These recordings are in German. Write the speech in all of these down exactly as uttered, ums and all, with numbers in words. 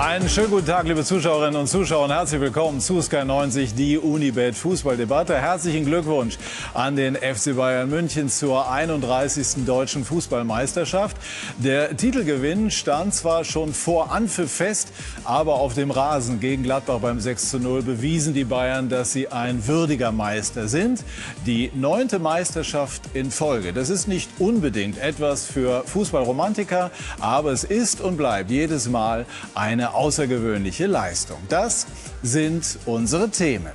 Einen schönen guten Tag, liebe Zuschauerinnen und Zuschauer, und herzlich willkommen zu Sky neunzig, die Unibet Fußballdebatte. Herzlichen Glückwunsch an den F C Bayern München zur einunddreißigsten deutschen Fußballmeisterschaft. Der Titelgewinn stand zwar schon vor Anpfiff fest, aber auf dem Rasen gegen Gladbach beim sechs zu null bewiesen die Bayern, dass sie ein würdiger Meister sind. Die neunte Meisterschaft in Folge. Das ist nicht unbedingt etwas für Fußballromantiker, aber es ist und bleibt jedes Mal eine außergewöhnliche Leistung. Das sind unsere Themen.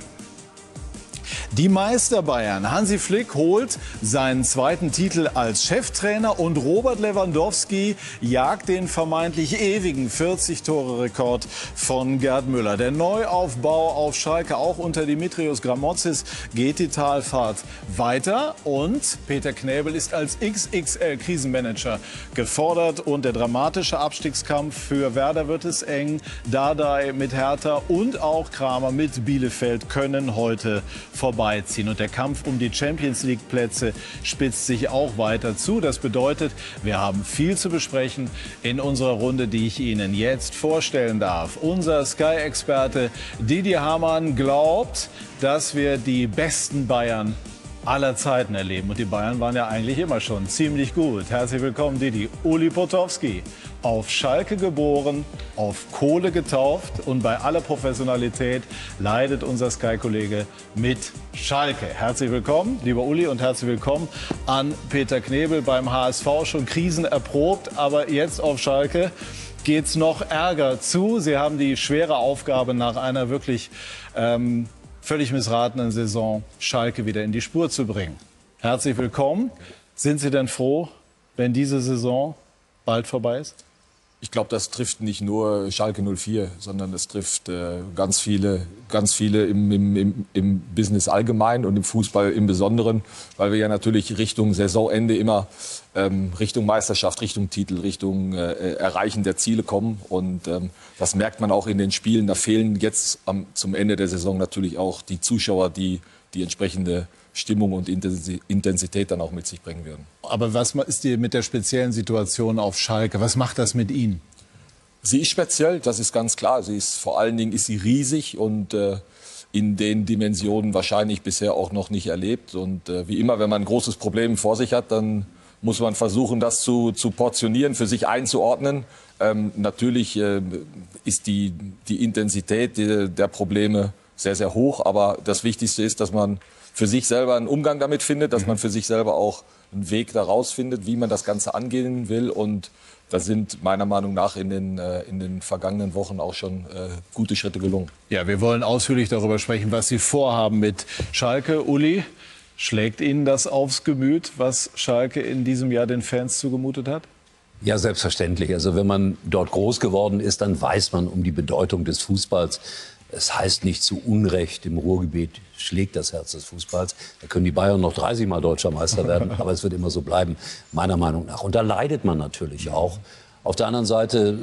Die Meister Bayern. Hansi Flick holt seinen zweiten Titel als Cheftrainer und Robert Lewandowski jagt den vermeintlich ewigen vierzig-Tore-Rekord von Gerd Müller. Der Neuaufbau auf Schalke, auch unter Dimitrios Gramotzis, geht die Talfahrt weiter und Peter Knäbel ist als X X L-Krisenmanager gefordert und der dramatische Abstiegskampf für Werder wird es eng. Dardai mit Hertha und auch Kramer mit Bielefeld können heute vorbeiziehen. Und der Kampf um die Champions-League-Plätze spitzt sich auch weiter zu. Das bedeutet, wir haben viel zu besprechen in unserer Runde, die ich Ihnen jetzt vorstellen darf. Unser Sky-Experte Didi Hamann glaubt, dass wir die besten Bayern aller Zeiten erleben. Und die Bayern waren ja eigentlich immer schon ziemlich gut. Herzlich willkommen, Didi. Uli Potowski, auf Schalke geboren, auf Kohle getauft und bei aller Professionalität leidet unser Sky-Kollege mit Schalke. Herzlich willkommen, lieber Uli, und herzlich willkommen an Peter Knebel beim H S V. Schon Krisen erprobt, aber jetzt auf Schalke geht's noch ärger zu. Sie haben die schwere Aufgabe, nach einer wirklich ähm, völlig missratenen Saison Schalke wieder in die Spur zu bringen. Herzlich willkommen. Sind Sie denn froh, wenn diese Saison bald vorbei ist? Ich glaube, das trifft nicht nur Schalke null vier, sondern es trifft äh, ganz viele, ganz viele im, im, im, im Business allgemein und im Fußball im Besonderen, weil wir ja natürlich Richtung Saisonende immer ähm, Richtung Meisterschaft, Richtung Titel, Richtung äh, Erreichen der Ziele kommen. Und ähm, das merkt man auch in den Spielen. Da fehlen jetzt am, zum Ende der Saison natürlich auch die Zuschauer, die die entsprechende Stimmung und Intensität dann auch mit sich bringen würden. Aber was ist die mit der speziellen Situation auf Schalke? Was macht das mit Ihnen? Sie ist speziell, das ist ganz klar. Sie ist, vor allen Dingen ist sie riesig und äh, in den Dimensionen wahrscheinlich bisher auch noch nicht erlebt. Und äh, wie immer, wenn man ein großes Problem vor sich hat, dann muss man versuchen, das zu, zu portionieren, für sich einzuordnen. Ähm, natürlich äh, ist die, die Intensität die, der Probleme sehr, sehr hoch. Aber das Wichtigste ist, dass man für sich selber einen Umgang damit findet, dass man für sich selber auch einen Weg daraus findet, wie man das Ganze angehen will. Und da sind meiner Meinung nach in den, äh, in den vergangenen Wochen auch schon äh, gute Schritte gelungen. Ja, wir wollen ausführlich darüber sprechen, was Sie vorhaben mit Schalke. Uli, schlägt Ihnen das aufs Gemüt, was Schalke in diesem Jahr den Fans zugemutet hat? Ja, selbstverständlich. Also wenn man dort groß geworden ist, dann weiß man um die Bedeutung des Fußballs. Es heißt nicht zu Unrecht, im Ruhrgebiet schlägt das Herz des Fußballs. Da können die Bayern noch dreißig Mal Deutscher Meister werden, aber es wird immer so bleiben, meiner Meinung nach. Und da leidet man natürlich auch. Auf der anderen Seite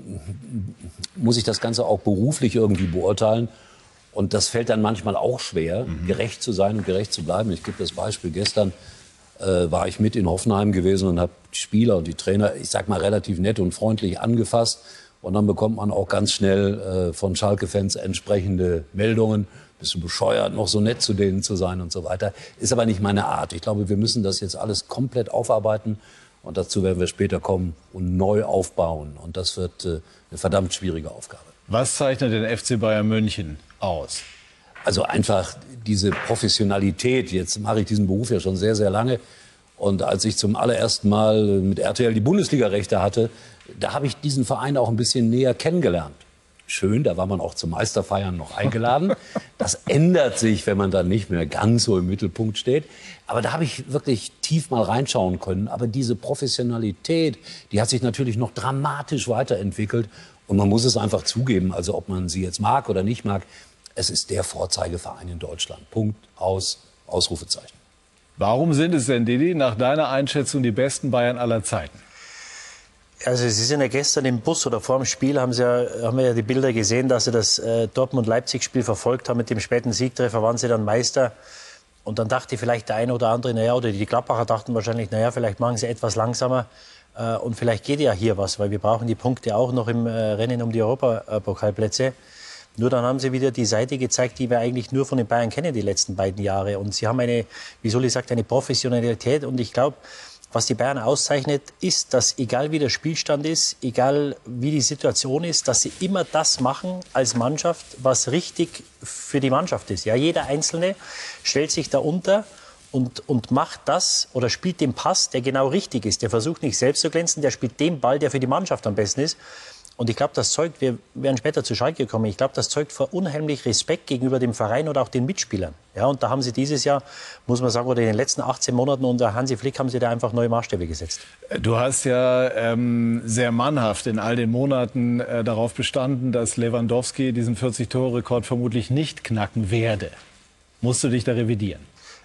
muss ich das Ganze auch beruflich irgendwie beurteilen. Und das fällt dann manchmal auch schwer, mhm. gerecht zu sein und gerecht zu bleiben. Ich gebe das Beispiel. Gestern äh, war ich mit in Hoffenheim gewesen und habe die Spieler und die Trainer, ich sag mal, relativ nett und freundlich angefasst. Und dann bekommt man auch ganz schnell äh, von Schalke-Fans entsprechende Meldungen. Bist du bescheuert, noch so nett zu denen zu sein und so weiter. Ist aber nicht meine Art. Ich glaube, wir müssen das jetzt alles komplett aufarbeiten. Und dazu werden wir später kommen und neu aufbauen. Und das wird äh, eine verdammt schwierige Aufgabe. Was zeichnet den F C Bayern München aus? Also einfach diese Professionalität. Jetzt mache ich diesen Beruf ja schon sehr, sehr lange. Und als ich zum allerersten Mal mit R T L die Bundesliga-Rechte hatte, da habe ich diesen Verein auch ein bisschen näher kennengelernt. Schön, da war man auch zum Meisterfeiern noch eingeladen. Das ändert sich, wenn man dann nicht mehr ganz so im Mittelpunkt steht. Aber da habe ich wirklich tief mal reinschauen können. Aber diese Professionalität, die hat sich natürlich noch dramatisch weiterentwickelt. Und man muss es einfach zugeben, also ob man sie jetzt mag oder nicht mag, es ist der Vorzeigeverein in Deutschland. Punkt, aus, Ausrufezeichen. Warum sind es denn, Didi, nach deiner Einschätzung die besten Bayern aller Zeiten? Also Sie sind ja gestern im Bus oder vor dem Spiel, haben, Sie ja, haben wir ja die Bilder gesehen, dass Sie das äh, Dortmund-Leipzig-Spiel verfolgt haben. Mit dem späten Siegtreffer waren Sie dann Meister. Und dann dachte vielleicht der eine oder andere, naja, oder die Gladbacher dachten wahrscheinlich, naja, vielleicht machen Sie etwas langsamer. Und vielleicht geht ja hier was, weil wir brauchen die Punkte auch noch im Rennen um die Europapokalplätze. Nur dann haben sie wieder die Seite gezeigt, die wir eigentlich nur von den Bayern kennen die letzten beiden Jahre. Und sie haben eine, wie soll ich sagen, eine Professionalität. Und ich glaube, was die Bayern auszeichnet, ist, dass egal wie der Spielstand ist, egal wie die Situation ist, dass sie immer das machen als Mannschaft, was richtig für die Mannschaft ist. Ja, jeder Einzelne stellt sich da unter und, und macht das oder spielt den Pass, der genau richtig ist. Der versucht nicht selbst zu glänzen, der spielt den Ball, der für die Mannschaft am besten ist. Und ich glaube, das zeugt, wir werden später zu Schalke kommen, ich glaube, das zeugt vor unheimlich Respekt gegenüber dem Verein oder auch den Mitspielern. Ja, und da haben sie dieses Jahr, muss man sagen, oder in den letzten achtzehn Monaten unter Hansi Flick haben sie da einfach neue Maßstäbe gesetzt. Du hast ja ähm, sehr mannhaft in all den Monaten äh, darauf bestanden, dass Lewandowski diesen vierzig-Tore-Rekord vermutlich nicht knacken werde. Musst du dich da revidieren?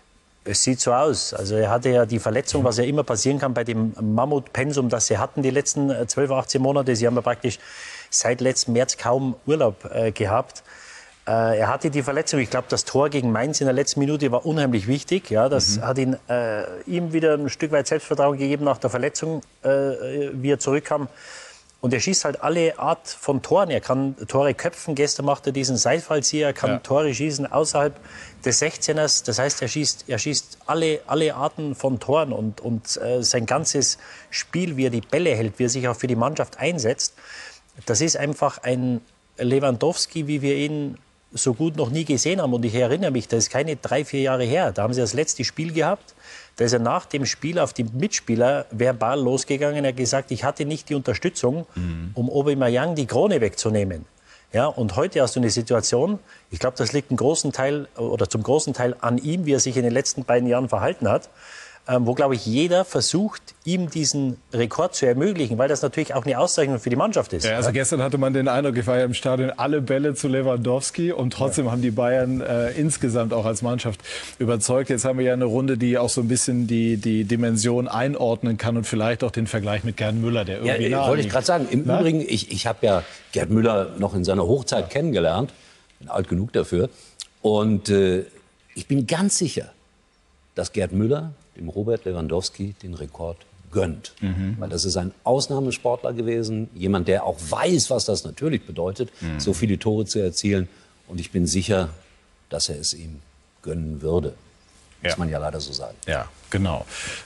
Es sieht so aus. Also er hatte ja die Verletzung, was ja immer passieren kann bei dem Mammutpensum, das sie hatten die letzten zwölf, achtzehn Monate. Sie haben ja praktisch seit letzten März kaum Urlaub äh, gehabt. Äh, er hatte die Verletzung. Ich glaube, das Tor gegen Mainz in der letzten Minute war unheimlich wichtig. Ja, das mhm. hat ihn, äh, ihm wieder ein Stück weit Selbstvertrauen gegeben nach der Verletzung, äh, wie er zurückkam. Und er schießt halt alle Art von Toren. Er kann Tore köpfen. Gestern macht er diesen Seitfallzieher. Er kann ja. Tore schießen außerhalb des sechzehners. Das heißt, er schießt, er schießt alle, alle Arten von Toren. Und, und äh, sein ganzes Spiel, wie er die Bälle hält, wie er sich auch für die Mannschaft einsetzt, das ist einfach ein Lewandowski, wie wir ihn so gut noch nie gesehen haben. Und ich erinnere mich, das ist keine drei, vier Jahre her. Da haben sie das letzte Spiel gehabt. Da ist er nach dem Spiel auf die Mitspieler verbal losgegangen. Er hat gesagt, ich hatte nicht die Unterstützung, mhm. um Aubameyang die Krone wegzunehmen. Ja, und heute hast du eine Situation, ich glaube, das liegt einen großen Teil, oder zum großen Teil an ihm, wie er sich in den letzten beiden Jahren verhalten hat, ähm, wo, glaube ich, jeder versucht, ihm diesen Rekord zu ermöglichen, weil das natürlich auch eine Auszeichnung für die Mannschaft ist. Ja, also ja. Gestern hatte man den Eindruck, ich war ja im Stadion, alle Bälle zu Lewandowski und trotzdem ja. haben die Bayern äh, insgesamt auch als Mannschaft überzeugt. Jetzt haben wir ja eine Runde, die auch so ein bisschen die, die Dimension einordnen kann und vielleicht auch den Vergleich mit Gerd Müller, der irgendwie ja, nahe wollte ich gerade sagen. Im Na? Übrigen, ich, ich habe ja Gerd Müller noch in seiner Hochzeit ja. kennengelernt, bin alt genug dafür, und äh, ich bin ganz sicher, dass Gerd Müller dem Robert Lewandowski den Rekord gönnt. Mhm. Weil das ist ein Ausnahmesportler gewesen, jemand, der auch weiß, was das natürlich bedeutet, mhm. so viele Tore zu erzielen. Und ich bin sicher, dass er es ihm gönnen würde. Ja. Muss man ja leider so sagen. Ja, genau.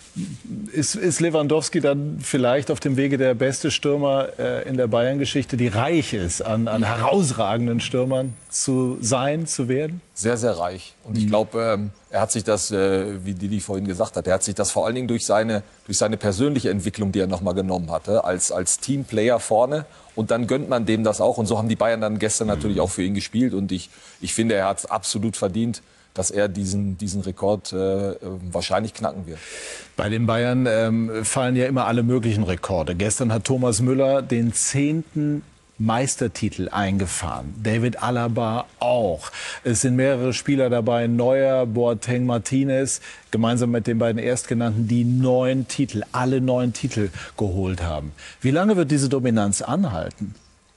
Ist, ist Lewandowski dann vielleicht auf dem Wege der beste Stürmer äh, in der Bayern-Geschichte, die reich ist an, an herausragenden Stürmern zu sein, zu werden? Sehr, sehr reich. Und ich glaube, ähm, er hat sich das, äh, wie Didi vorhin gesagt hat, er hat sich das vor allen Dingen durch seine, durch seine persönliche Entwicklung, die er nochmal genommen hatte, als, als Teamplayer vorne. Und dann gönnt man dem das auch. Und so haben die Bayern dann gestern natürlich auch für ihn gespielt. Und ich, ich finde, er hat es absolut verdient, dass er diesen, diesen Rekord äh, wahrscheinlich knacken wird. Bei den Bayern ähm, fallen ja immer alle möglichen Rekorde. Gestern hat Thomas Müller den zehnten Meistertitel eingefahren. David Alaba auch. Es sind mehrere Spieler dabei, Neuer, Boateng, Martinez, gemeinsam mit den beiden Erstgenannten, die neun Titel, alle neun Titel geholt haben. Wie lange wird diese Dominanz anhalten?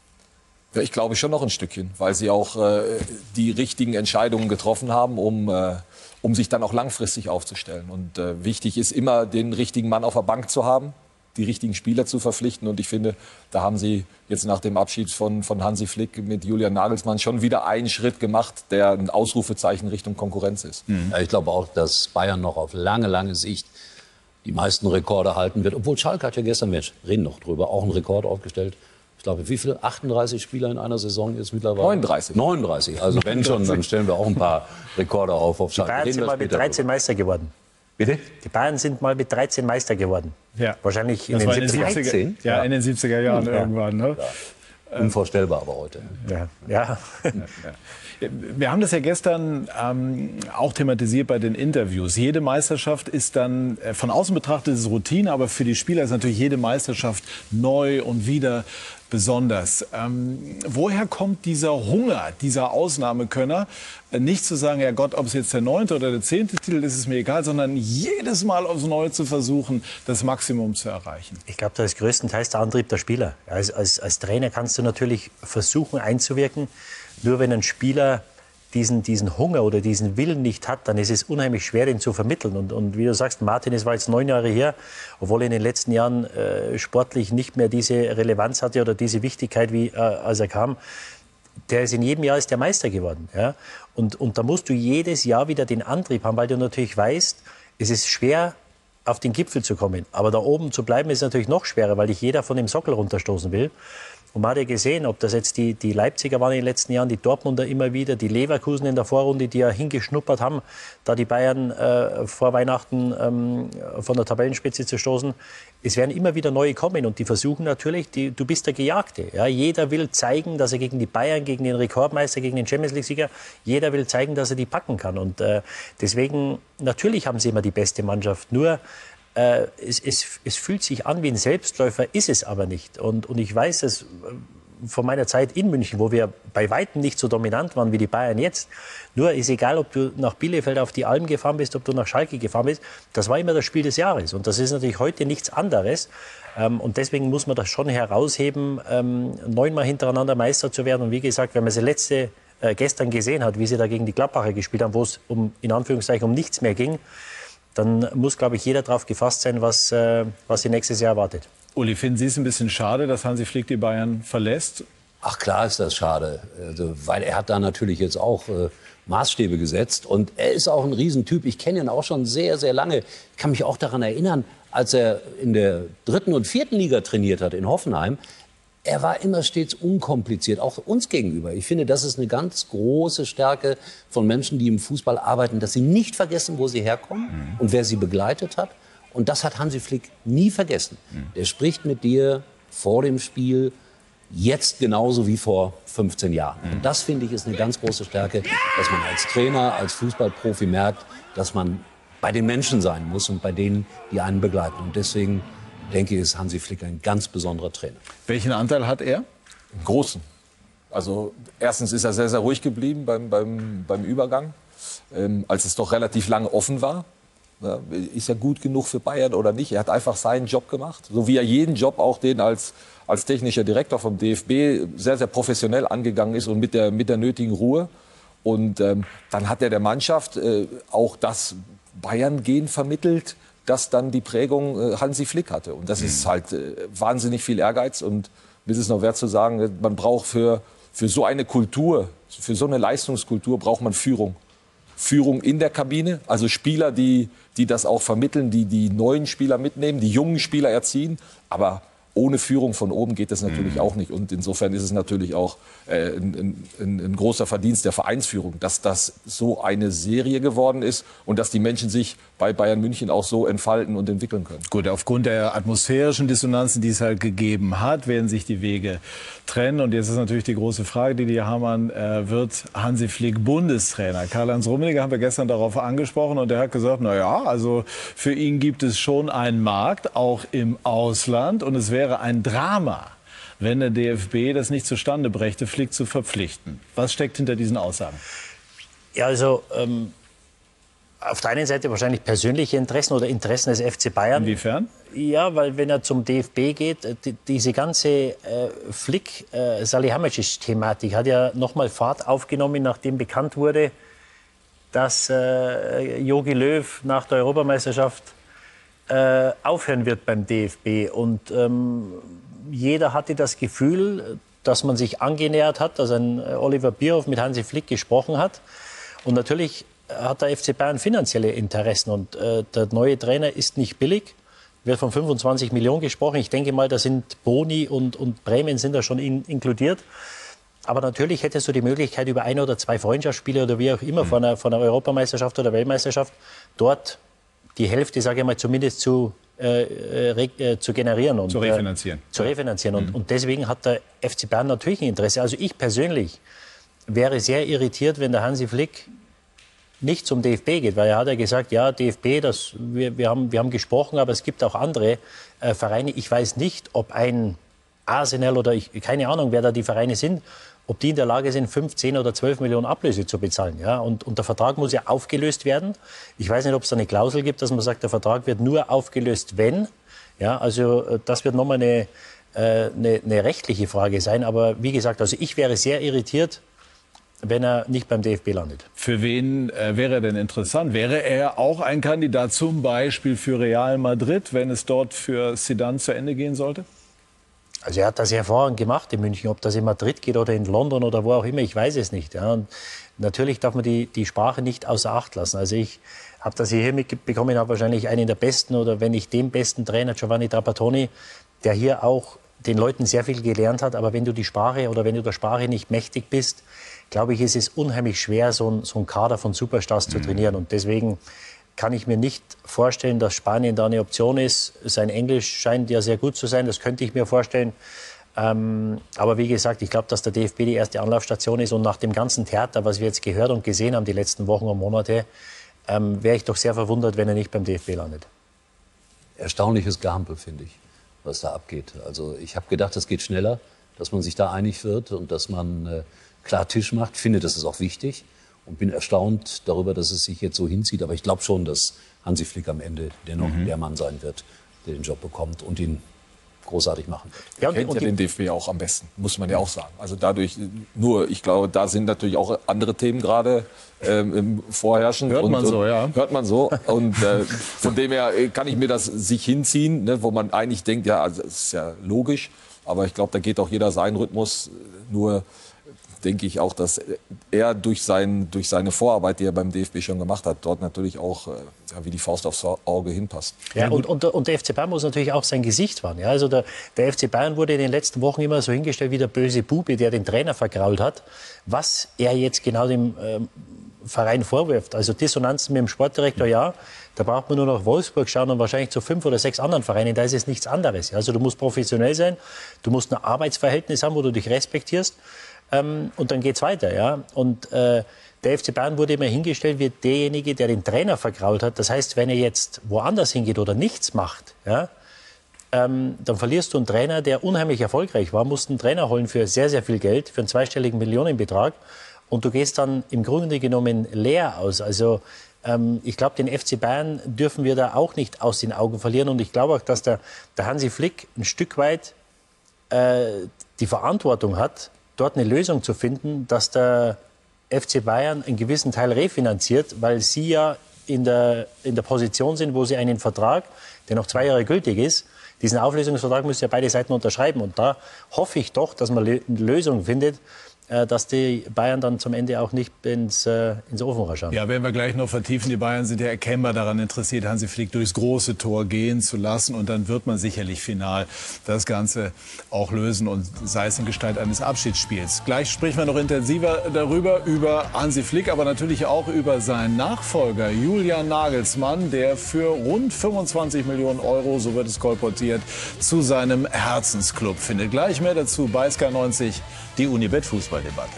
Ja, ich glaube schon noch ein Stückchen, weil sie auch äh, die richtigen Entscheidungen getroffen haben, um, äh, um sich dann auch langfristig aufzustellen. Und äh, wichtig ist immer, den richtigen Mann auf der Bank zu haben, die richtigen Spieler zu verpflichten. Und ich finde, da haben sie jetzt nach dem Abschied von, von Hansi Flick mit Julian Nagelsmann schon wieder einen Schritt gemacht, der ein Ausrufezeichen Richtung Konkurrenz ist. Mhm. Ja, ich glaube auch, dass Bayern noch auf lange, lange Sicht die meisten Rekorde halten wird. Obwohl Schalke hat ja gestern, wir reden noch drüber, auch einen Rekord aufgestellt. Ich glaube, wie viele? achtunddreißig Spieler in einer Saison ist mittlerweile? neununddreißig. neununddreißig. Also wenn schon, dann stellen wir auch ein paar Rekorde auf auf Schalke. Die Bayern sind mal mit dreizehn Meister geworden. Bitte? Die Bayern sind mal mit dreizehn Meister geworden. Ja. Wahrscheinlich in das den siebziger. Ja, ja, in den siebziger Jahren ja. irgendwann. Ne? Ja. Unvorstellbar aber heute. Ja. Ja. Ja. Wir haben das ja gestern ähm, auch thematisiert bei den Interviews. Jede Meisterschaft ist dann, äh, von außen betrachtet, ist es Routine, aber für die Spieler ist natürlich jede Meisterschaft neu und wieder besonders. Ähm, woher kommt dieser Hunger, dieser Ausnahmekönner? Äh, nicht zu sagen, ja Gott, ob es jetzt der neunte oder der zehnte Titel ist, ist mir egal, sondern jedes Mal aufs Neue zu versuchen, das Maximum zu erreichen. Ich glaube, das ist größtenteils der Antrieb der Spieler. Als, als, als Trainer kannst du natürlich versuchen einzuwirken. Nur wenn ein Spieler diesen, diesen Hunger oder diesen Willen nicht hat, dann ist es unheimlich schwer, den zu vermitteln. Und, und wie du sagst, Martin, es war jetzt neun Jahre her, obwohl er in den letzten Jahren äh, sportlich nicht mehr diese Relevanz hatte oder diese Wichtigkeit, wie äh, als er kam. Der ist in jedem Jahr ist der Meister geworden. Ja? Und, und da musst du jedes Jahr wieder den Antrieb haben, weil du natürlich weißt, es ist schwer, auf den Gipfel zu kommen. Aber da oben zu bleiben, ist natürlich noch schwerer, weil dich jeder von dem Sockel runterstoßen will. Und man hat ja gesehen, ob das jetzt die, die Leipziger waren in den letzten Jahren, die Dortmunder immer wieder, die Leverkusen in der Vorrunde, die ja hingeschnuppert haben, da die Bayern äh, vor Weihnachten ähm, von der Tabellenspitze zu stoßen. Es werden immer wieder neue kommen und die versuchen natürlich, die, du bist der Gejagte. Ja? Jeder will zeigen, dass er gegen die Bayern, gegen den Rekordmeister, gegen den Champions-League-Sieger, jeder will zeigen, dass er die packen kann. Und äh, deswegen, natürlich haben sie immer die beste Mannschaft, nur Äh, es, es, es fühlt sich an wie ein Selbstläufer, ist es aber nicht. Und, und ich weiß es von meiner Zeit in München, wo wir bei Weitem nicht so dominant waren wie die Bayern jetzt. Nur ist egal, ob du nach Bielefeld auf die Alm gefahren bist, ob du nach Schalke gefahren bist, das war immer das Spiel des Jahres. Und das ist natürlich heute nichts anderes. Ähm, und deswegen muss man das schon herausheben, ähm, neunmal hintereinander Meister zu werden. Und wie gesagt, wenn man sie letzte, äh, gestern gesehen hat, wie sie da gegen die Gladbacher gespielt haben, wo es um, in Anführungszeichen um nichts mehr ging, dann muss, glaube ich, jeder darauf gefasst sein, was, äh, was sie nächstes Jahr erwartet. Uli, finden Sie es ein bisschen schade, dass Hansi Flick die Bayern verlässt? Ach klar ist das schade, also, weil er hat da natürlich jetzt auch äh, Maßstäbe gesetzt und er ist auch ein Riesentyp. Ich kenne ihn auch schon sehr, sehr lange. Ich kann mich auch daran erinnern, als er in der dritten und vierten Liga trainiert hat in Hoffenheim. Er war immer stets unkompliziert, auch uns gegenüber. Ich finde, das ist eine ganz große Stärke von Menschen, die im Fußball arbeiten, dass sie nicht vergessen, wo sie herkommen mhm. und wer sie begleitet hat. Und das hat Hansi Flick nie vergessen. Mhm. Der spricht mit dir vor dem Spiel, jetzt genauso wie vor fünfzehn Jahren. Mhm. Und das, finde ich, ist eine ganz große Stärke, dass man als Trainer, als Fußballprofi merkt, dass man bei den Menschen sein muss und bei denen, die einen begleiten. Und deswegen denke ich, ist Hansi Flick ein ganz besonderer Trainer. Welchen Anteil hat er? Einen großen. Also erstens ist er sehr, sehr ruhig geblieben beim, beim, beim Übergang, ähm, als es doch relativ lange offen war. Ja, ist er gut genug für Bayern oder nicht? Er hat einfach seinen Job gemacht, so wie er jeden Job, auch den als, als technischer Direktor vom D F B, sehr, sehr professionell angegangen ist und mit der, mit der nötigen Ruhe. Und ähm, dann hat er der Mannschaft äh, auch das Bayern-Gen vermittelt, das dann die Prägung äh, Hansi Flick hatte. Und das mhm. ist halt äh, wahnsinnig viel Ehrgeiz. Und mir ist es noch wert zu sagen, man braucht für, für so eine Kultur, für so eine Leistungskultur braucht man Führung. Führung in der Kabine, also Spieler, die, die das auch vermitteln, die die neuen Spieler mitnehmen, die jungen Spieler erziehen. Aber ohne Führung von oben geht das natürlich mhm. auch nicht. Und insofern ist es natürlich auch äh, ein, ein, ein großer Verdienst der Vereinsführung, dass das so eine Serie geworden ist und dass die Menschen sich bei Bayern München auch so entfalten und entwickeln können. Gut, aufgrund der atmosphärischen Dissonanzen, die es halt gegeben hat, werden sich die Wege trennen. Und jetzt ist natürlich die große Frage, Didier Hamann, äh, wird Hansi Flick Bundestrainer? Karl-Heinz Rummenigge haben wir gestern darauf angesprochen und er hat gesagt, na ja, also für ihn gibt es schon einen Markt, auch im Ausland. Und es wäre ein Drama, wenn der D F B das nicht zustande brächte, Flick zu verpflichten. Was steckt hinter diesen Aussagen? Ja, also ähm, auf der einen Seite wahrscheinlich persönliche Interessen oder Interessen des F C Bayern. Inwiefern? Ja, weil wenn er zum D F B geht, die, diese ganze äh, Flick-Salihamidzic-Thematik äh, hat ja nochmal Fahrt aufgenommen, nachdem bekannt wurde, dass Jogi äh, Löw nach der Europameisterschaft äh, aufhören wird beim D F B. Und ähm, jeder hatte das Gefühl, dass man sich angenähert hat, dass ein Oliver Bierhoff mit Hansi Flick gesprochen hat. Und natürlich hat der F C Bayern finanzielle Interessen. Und äh, der neue Trainer ist nicht billig. Wird von fünfundzwanzig Millionen gesprochen. Ich denke mal, da sind Boni und, und Prämien sind da schon in, inkludiert. Aber natürlich hättest du die Möglichkeit, über ein oder zwei Freundschaftsspiele oder wie auch immer von einer, von einer Europameisterschaft oder Weltmeisterschaft dort die Hälfte, sage ich mal, zumindest zu, äh, äh, zu generieren. Und, zu refinanzieren. Äh, zu refinanzieren. Und, mhm. und deswegen hat der F C Bayern natürlich ein Interesse. Also ich persönlich wäre sehr irritiert, wenn der Hansi Flick nicht zum D F B geht, weil er hat ja gesagt, ja, D F B, das, wir, wir, haben, wir haben gesprochen, aber es gibt auch andere äh, Vereine. Ich weiß nicht, ob ein Arsenal oder ich, keine Ahnung, wer da die Vereine sind, ob die in der Lage sind, fünf, zehn oder zwölf Millionen Ablöse zu bezahlen. Ja? Und, und der Vertrag muss ja aufgelöst werden. Ich weiß nicht, ob es da eine Klausel gibt, dass man sagt, der Vertrag wird nur aufgelöst, wenn. Ja, also das wird nochmal eine, äh, eine, eine rechtliche Frage sein. Aber wie gesagt, also ich wäre sehr irritiert, wenn er nicht beim D F B landet. Für wen äh, wäre er denn interessant? Wäre er auch ein Kandidat zum Beispiel für Real Madrid, wenn es dort für Zidane zu Ende gehen sollte? Also er hat das hervorragend gemacht in München. Ob das in Madrid geht oder in London oder wo auch immer, ich weiß es nicht. Ja. Und natürlich darf man die, die Sprache nicht außer Acht lassen. Also ich habe das hier mitbekommen, habe wahrscheinlich einen der besten oder wenn nicht den besten Trainer, Giovanni Trapattoni, der hier auch den Leuten sehr viel gelernt hat. Aber wenn du die Sprache oder wenn du der Sprache nicht mächtig bist, glaube ich, ist es unheimlich schwer, so ein, so ein Kader von Superstars mhm. zu trainieren. Und deswegen kann ich mir nicht vorstellen, dass Spanien da eine Option ist. Sein Englisch scheint ja sehr gut zu sein, das könnte ich mir vorstellen. Ähm, aber wie gesagt, ich glaube, dass der D F B die erste Anlaufstation ist. Und nach dem ganzen Theater, was wir jetzt gehört und gesehen haben die letzten Wochen und Monate, ähm, wäre ich doch sehr verwundert, wenn er nicht beim D F B landet. Erstaunliches Gehampel, finde ich, was da abgeht. Also ich habe gedacht, das geht schneller, dass man sich da einig wird und dass man äh, klar Tisch macht. Ich finde, das ist auch wichtig. Und bin erstaunt darüber, dass es sich jetzt so hinzieht. Aber ich glaube schon, dass Hansi Flick am Ende dennoch mhm. der Mann sein wird, der den Job bekommt und ihn großartig machen wird. Er ja, kennt ja den D F B auch am besten, muss man ja auch sagen. Also dadurch, nur, ich glaube, da sind natürlich auch andere Themen gerade ähm, vorherrschend. Hört man und, so, ja. Hört man so. Und äh, von dem her kann ich mir das sich hinziehen, ne, wo man eigentlich denkt, ja, also, das ist ja logisch. Aber ich glaube, da geht auch jeder seinen Rhythmus. Nur denke ich auch, dass er durch, sein, durch seine Vorarbeit, die er beim D F B schon gemacht hat, dort natürlich auch äh, ja, wie die Faust aufs Auge hinpasst. Ja, und, und, und der F C Bayern muss natürlich auch sein Gesicht wahren. Ja? Also der, der F C Bayern wurde in den letzten Wochen immer so hingestellt wie der böse Bube, der den Trainer vergrault hat. Was er jetzt genau dem ähm, Verein vorwirft, also Dissonanzen mit dem Sportdirektor, ja, da braucht man nur nach Wolfsburg schauen und wahrscheinlich zu fünf oder sechs anderen Vereinen, da ist es nichts anderes. Ja? Also du musst professionell sein, du musst ein Arbeitsverhältnis haben, wo du dich respektierst. Ähm, und dann geht's weiter, ja. Und äh, der F C Bayern wurde immer hingestellt wie derjenige, der den Trainer vergrault hat. Das heißt, wenn er jetzt woanders hingeht oder nichts macht, ja, ähm, dann verlierst du einen Trainer, der unheimlich erfolgreich war, musst einen Trainer holen für sehr, sehr viel Geld, für einen zweistelligen Millionenbetrag. Und du gehst dann im Grunde genommen leer aus. Also ähm, ich glaube, den F C Bayern dürfen wir da auch nicht aus den Augen verlieren. Und ich glaube auch, dass der, der Hansi Flick ein Stück weit äh, die Verantwortung hat, dort eine Lösung zu finden, dass der F C Bayern einen gewissen Teil refinanziert, weil sie ja in der, in der Position sind, wo sie einen Vertrag, der noch zwei Jahre gültig ist, diesen Auflösungsvertrag müssen ja beide Seiten unterschreiben. Und da hoffe ich doch, dass man eine Lösung findet, dass die Bayern dann zum Ende auch nicht ins, äh, ins Ofenrohr schauen. Ja, werden wir gleich noch vertiefen. Die Bayern sind ja erkennbar daran interessiert, Hansi Flick durchs große Tor gehen zu lassen. Und dann wird man sicherlich final das Ganze auch lösen, und sei es in Gestalt eines Abschiedsspiels. Gleich sprechen wir noch intensiver darüber, über Hansi Flick, aber natürlich auch über seinen Nachfolger Julian Nagelsmann, der für rund fünfundzwanzig Millionen Euro, so wird es kolportiert, zu seinem Herzensclub findet. Gleich mehr dazu bei Sky neunzig, die Unibet Fußball. Debatte.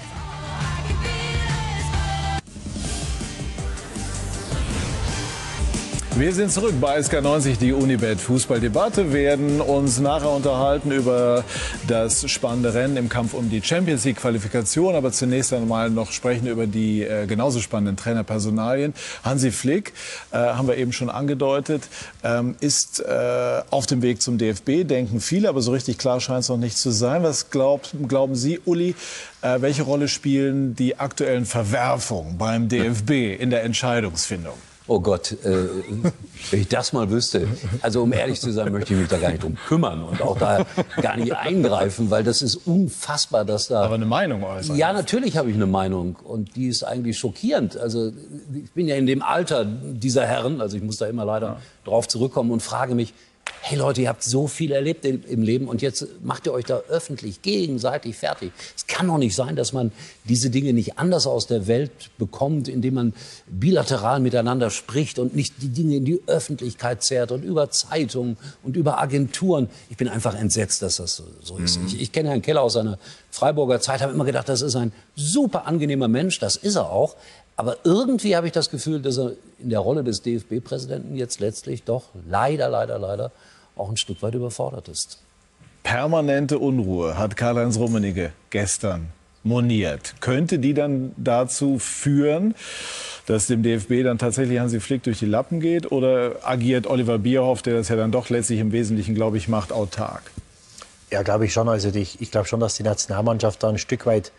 Wir sind zurück bei Sky neunzig, die Unibet Fußballdebatte, werden uns nachher unterhalten über das spannende Rennen im Kampf um die Champions League Qualifikation, aber zunächst einmal noch sprechen über die äh, genauso spannenden Trainerpersonalien. Hansi Flick, äh, haben wir eben schon angedeutet, ähm, ist äh, auf dem Weg zum D F B, denken viele, aber so richtig klar scheint es noch nicht zu sein. Was glaubt, glauben Sie, Uli, äh, welche Rolle spielen die aktuellen Verwerfungen beim D F B in der Entscheidungsfindung? Oh Gott, äh, wenn ich das mal wüsste. Also um ehrlich zu sein, möchte ich mich da gar nicht drum kümmern und auch da gar nicht eingreifen, weil das ist unfassbar, dass da... Aber eine Meinung äußern. Ja, natürlich habe ich eine Meinung, und die ist eigentlich schockierend. Also ich bin ja in dem Alter dieser Herren, also ich muss da immer leider ja. drauf zurückkommen und frage mich, hey Leute, ihr habt so viel erlebt im Leben und jetzt macht ihr euch da öffentlich gegenseitig fertig. Es kann doch nicht sein, dass man diese Dinge nicht anders aus der Welt bekommt, indem man bilateral miteinander spricht und nicht die Dinge in die Öffentlichkeit zerrt und über Zeitungen und über Agenturen. Ich bin einfach entsetzt, dass das so, so ist. Mhm. Ich, ich kenne Herrn Keller aus seiner Freiburger Zeit, habe immer gedacht, das ist ein super angenehmer Mensch, das ist er auch. Aber irgendwie habe ich das Gefühl, dass er in der Rolle des D F B-Präsidenten jetzt letztlich doch leider, leider, leider auch ein Stück weit überfordert ist. Permanente Unruhe hat Karl-Heinz Rummenigge gestern moniert. Könnte die dann dazu führen, dass dem D F B dann tatsächlich Hansi Flick durch die Lappen geht? Oder agiert Oliver Bierhoff, der das ja dann doch letztlich im Wesentlichen, glaube ich, macht, autark? Ja, glaube ich schon. Also ich, ich glaube schon, dass die Nationalmannschaft da ein Stück weit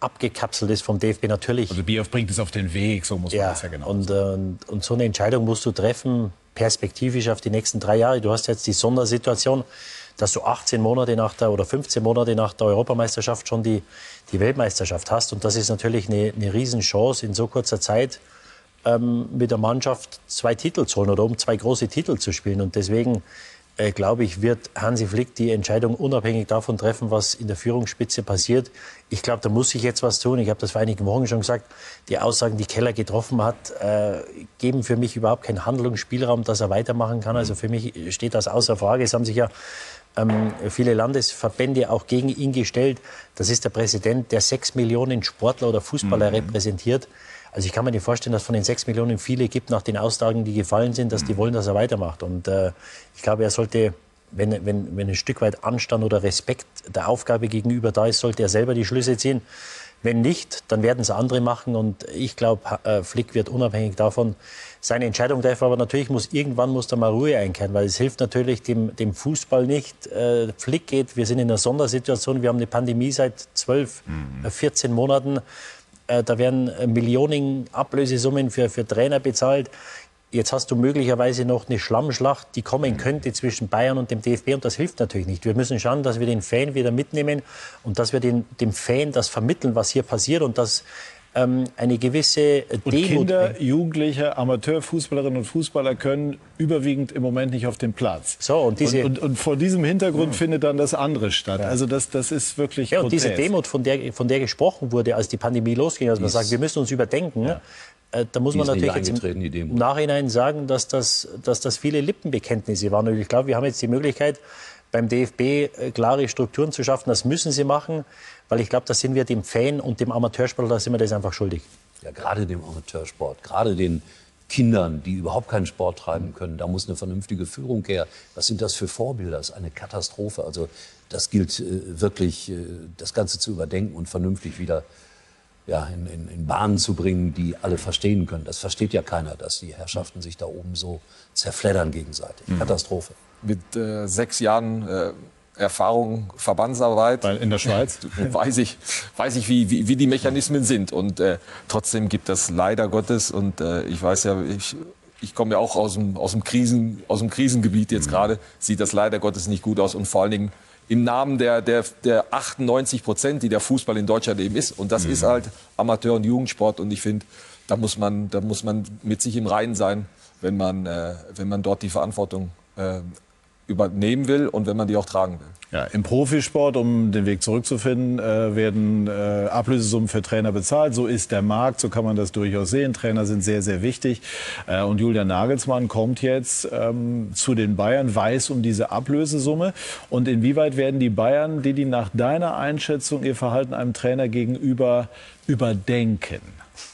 abgekapselt ist vom D F B natürlich. Also Bierhoff bringt es auf den Weg, so muss man Ja, das ja genau und, sagen. äh, und so eine Entscheidung musst du treffen, perspektivisch auf die nächsten drei Jahre. Du hast jetzt die Sondersituation, dass du achtzehn Monate nach der oder fünfzehn Monate nach der Europameisterschaft schon die, die Weltmeisterschaft hast. Und das ist natürlich eine, eine Riesenchance, in so kurzer Zeit ähm, mit der Mannschaft zwei Titel zu holen oder um zwei große Titel zu spielen. Und deswegen äh, glaube ich, wird Hansi Flick die Entscheidung unabhängig davon treffen, was in der Führungsspitze passiert. Ich glaube, da muss sich jetzt was tun. Ich habe das vor einigen Wochen schon gesagt. Die Aussagen, die Keller getroffen hat, äh, geben für mich überhaupt keinen Handlungsspielraum, dass er weitermachen kann. Also für mich steht das außer Frage. Es haben sich ja ähm, viele Landesverbände auch gegen ihn gestellt. Das ist der Präsident, der sechs Millionen Sportler oder Fußballer mhm. repräsentiert. Also ich kann mir nicht vorstellen, dass von den sechs Millionen viele gibt nach den Aussagen, die gefallen sind, dass die wollen, dass er weitermacht. Und äh, ich glaube, er sollte, wenn, wenn, wenn ein Stück weit Anstand oder Respekt der Aufgabe gegenüber da ist, sollte er selber die Schlüsse ziehen. Wenn nicht, dann werden es andere machen. Und ich glaube, äh, Flick wird unabhängig davon seine Entscheidung treffen. Aber natürlich muss irgendwann muss da mal Ruhe einkehren, weil es hilft natürlich dem, dem Fußball nicht. Äh, Flick geht, wir sind in einer Sondersituation, wir haben eine Pandemie seit zwölf, mhm. vierzehn Monaten. Da werden Millionen Ablösesummen für, für Trainer bezahlt. Jetzt hast du möglicherweise noch eine Schlammschlacht, die kommen könnte zwischen Bayern und dem D F B. Und das hilft natürlich nicht. Wir müssen schauen, dass wir den Fan wieder mitnehmen und dass wir den, dem Fan das vermitteln, was hier passiert. Und dass ähm, eine gewisse Demut... Und Kinder, Jugendliche, Amateurfußballerinnen und Fußballer können überwiegend im Moment nicht auf den Platz. So, und, diese, und, und, und vor diesem Hintergrund ja. findet dann das andere statt. Ja. Also das, das ist wirklich ja, und diese Demut, von der, von der gesprochen wurde, als die Pandemie losging, als man ist, sagt, wir müssen uns überdenken, ja. äh, da muss man natürlich jetzt im, im Nachhinein sagen, dass das, dass das viele Lippenbekenntnisse waren. Und ich glaube, wir haben jetzt die Möglichkeit, beim D F B äh, klare Strukturen zu schaffen. Das müssen sie machen, weil ich glaube, da sind wir dem Fan und dem Amateursport, da sind wir das einfach schuldig. Ja, gerade dem Amateursport, gerade den Kindern, die überhaupt keinen Sport treiben können, da muss eine vernünftige Führung her. Was sind das für Vorbilder? Das ist eine Katastrophe. Also das gilt äh, wirklich, äh, das Ganze zu überdenken und vernünftig wieder ja, in, in, in Bahnen zu bringen, die alle verstehen können. Das versteht ja keiner, dass die Herrschaften sich da oben so zerfleddern gegenseitig. Mhm. Katastrophe. Mit äh, sechs Jahren äh, Erfahrung, Verbandsarbeit. Weil in der Schweiz? weiß ich, weiß ich wie, wie, wie die Mechanismen sind. Und äh, trotzdem gibt das leider Gottes. Und äh, ich weiß ja, ich, ich komme ja auch aus dem, aus dem, Krisen, aus dem Krisengebiet jetzt mhm. gerade. Sieht das leider Gottes nicht gut aus. Und vor allen Dingen im Namen der, der, der achtundneunzig Prozent, die der Fußball in Deutschland eben ist. Und das mhm. ist halt Amateur- und Jugendsport. Und ich finde, da muss man, da muss man mit sich im Reinen sein, wenn man, äh, wenn man dort die Verantwortung äh, übernehmen will und wenn man die auch tragen will. Ja, im Profisport, um den Weg zurückzufinden, äh, werden äh, Ablösesummen für Trainer bezahlt. So ist der Markt, so kann man das durchaus sehen. Trainer sind sehr, sehr wichtig. Äh, und Julian Nagelsmann kommt jetzt ähm, zu den Bayern, weiß um diese Ablösesumme. Und inwieweit werden die Bayern, die, die nach deiner Einschätzung ihr Verhalten einem Trainer gegenüber überdenken?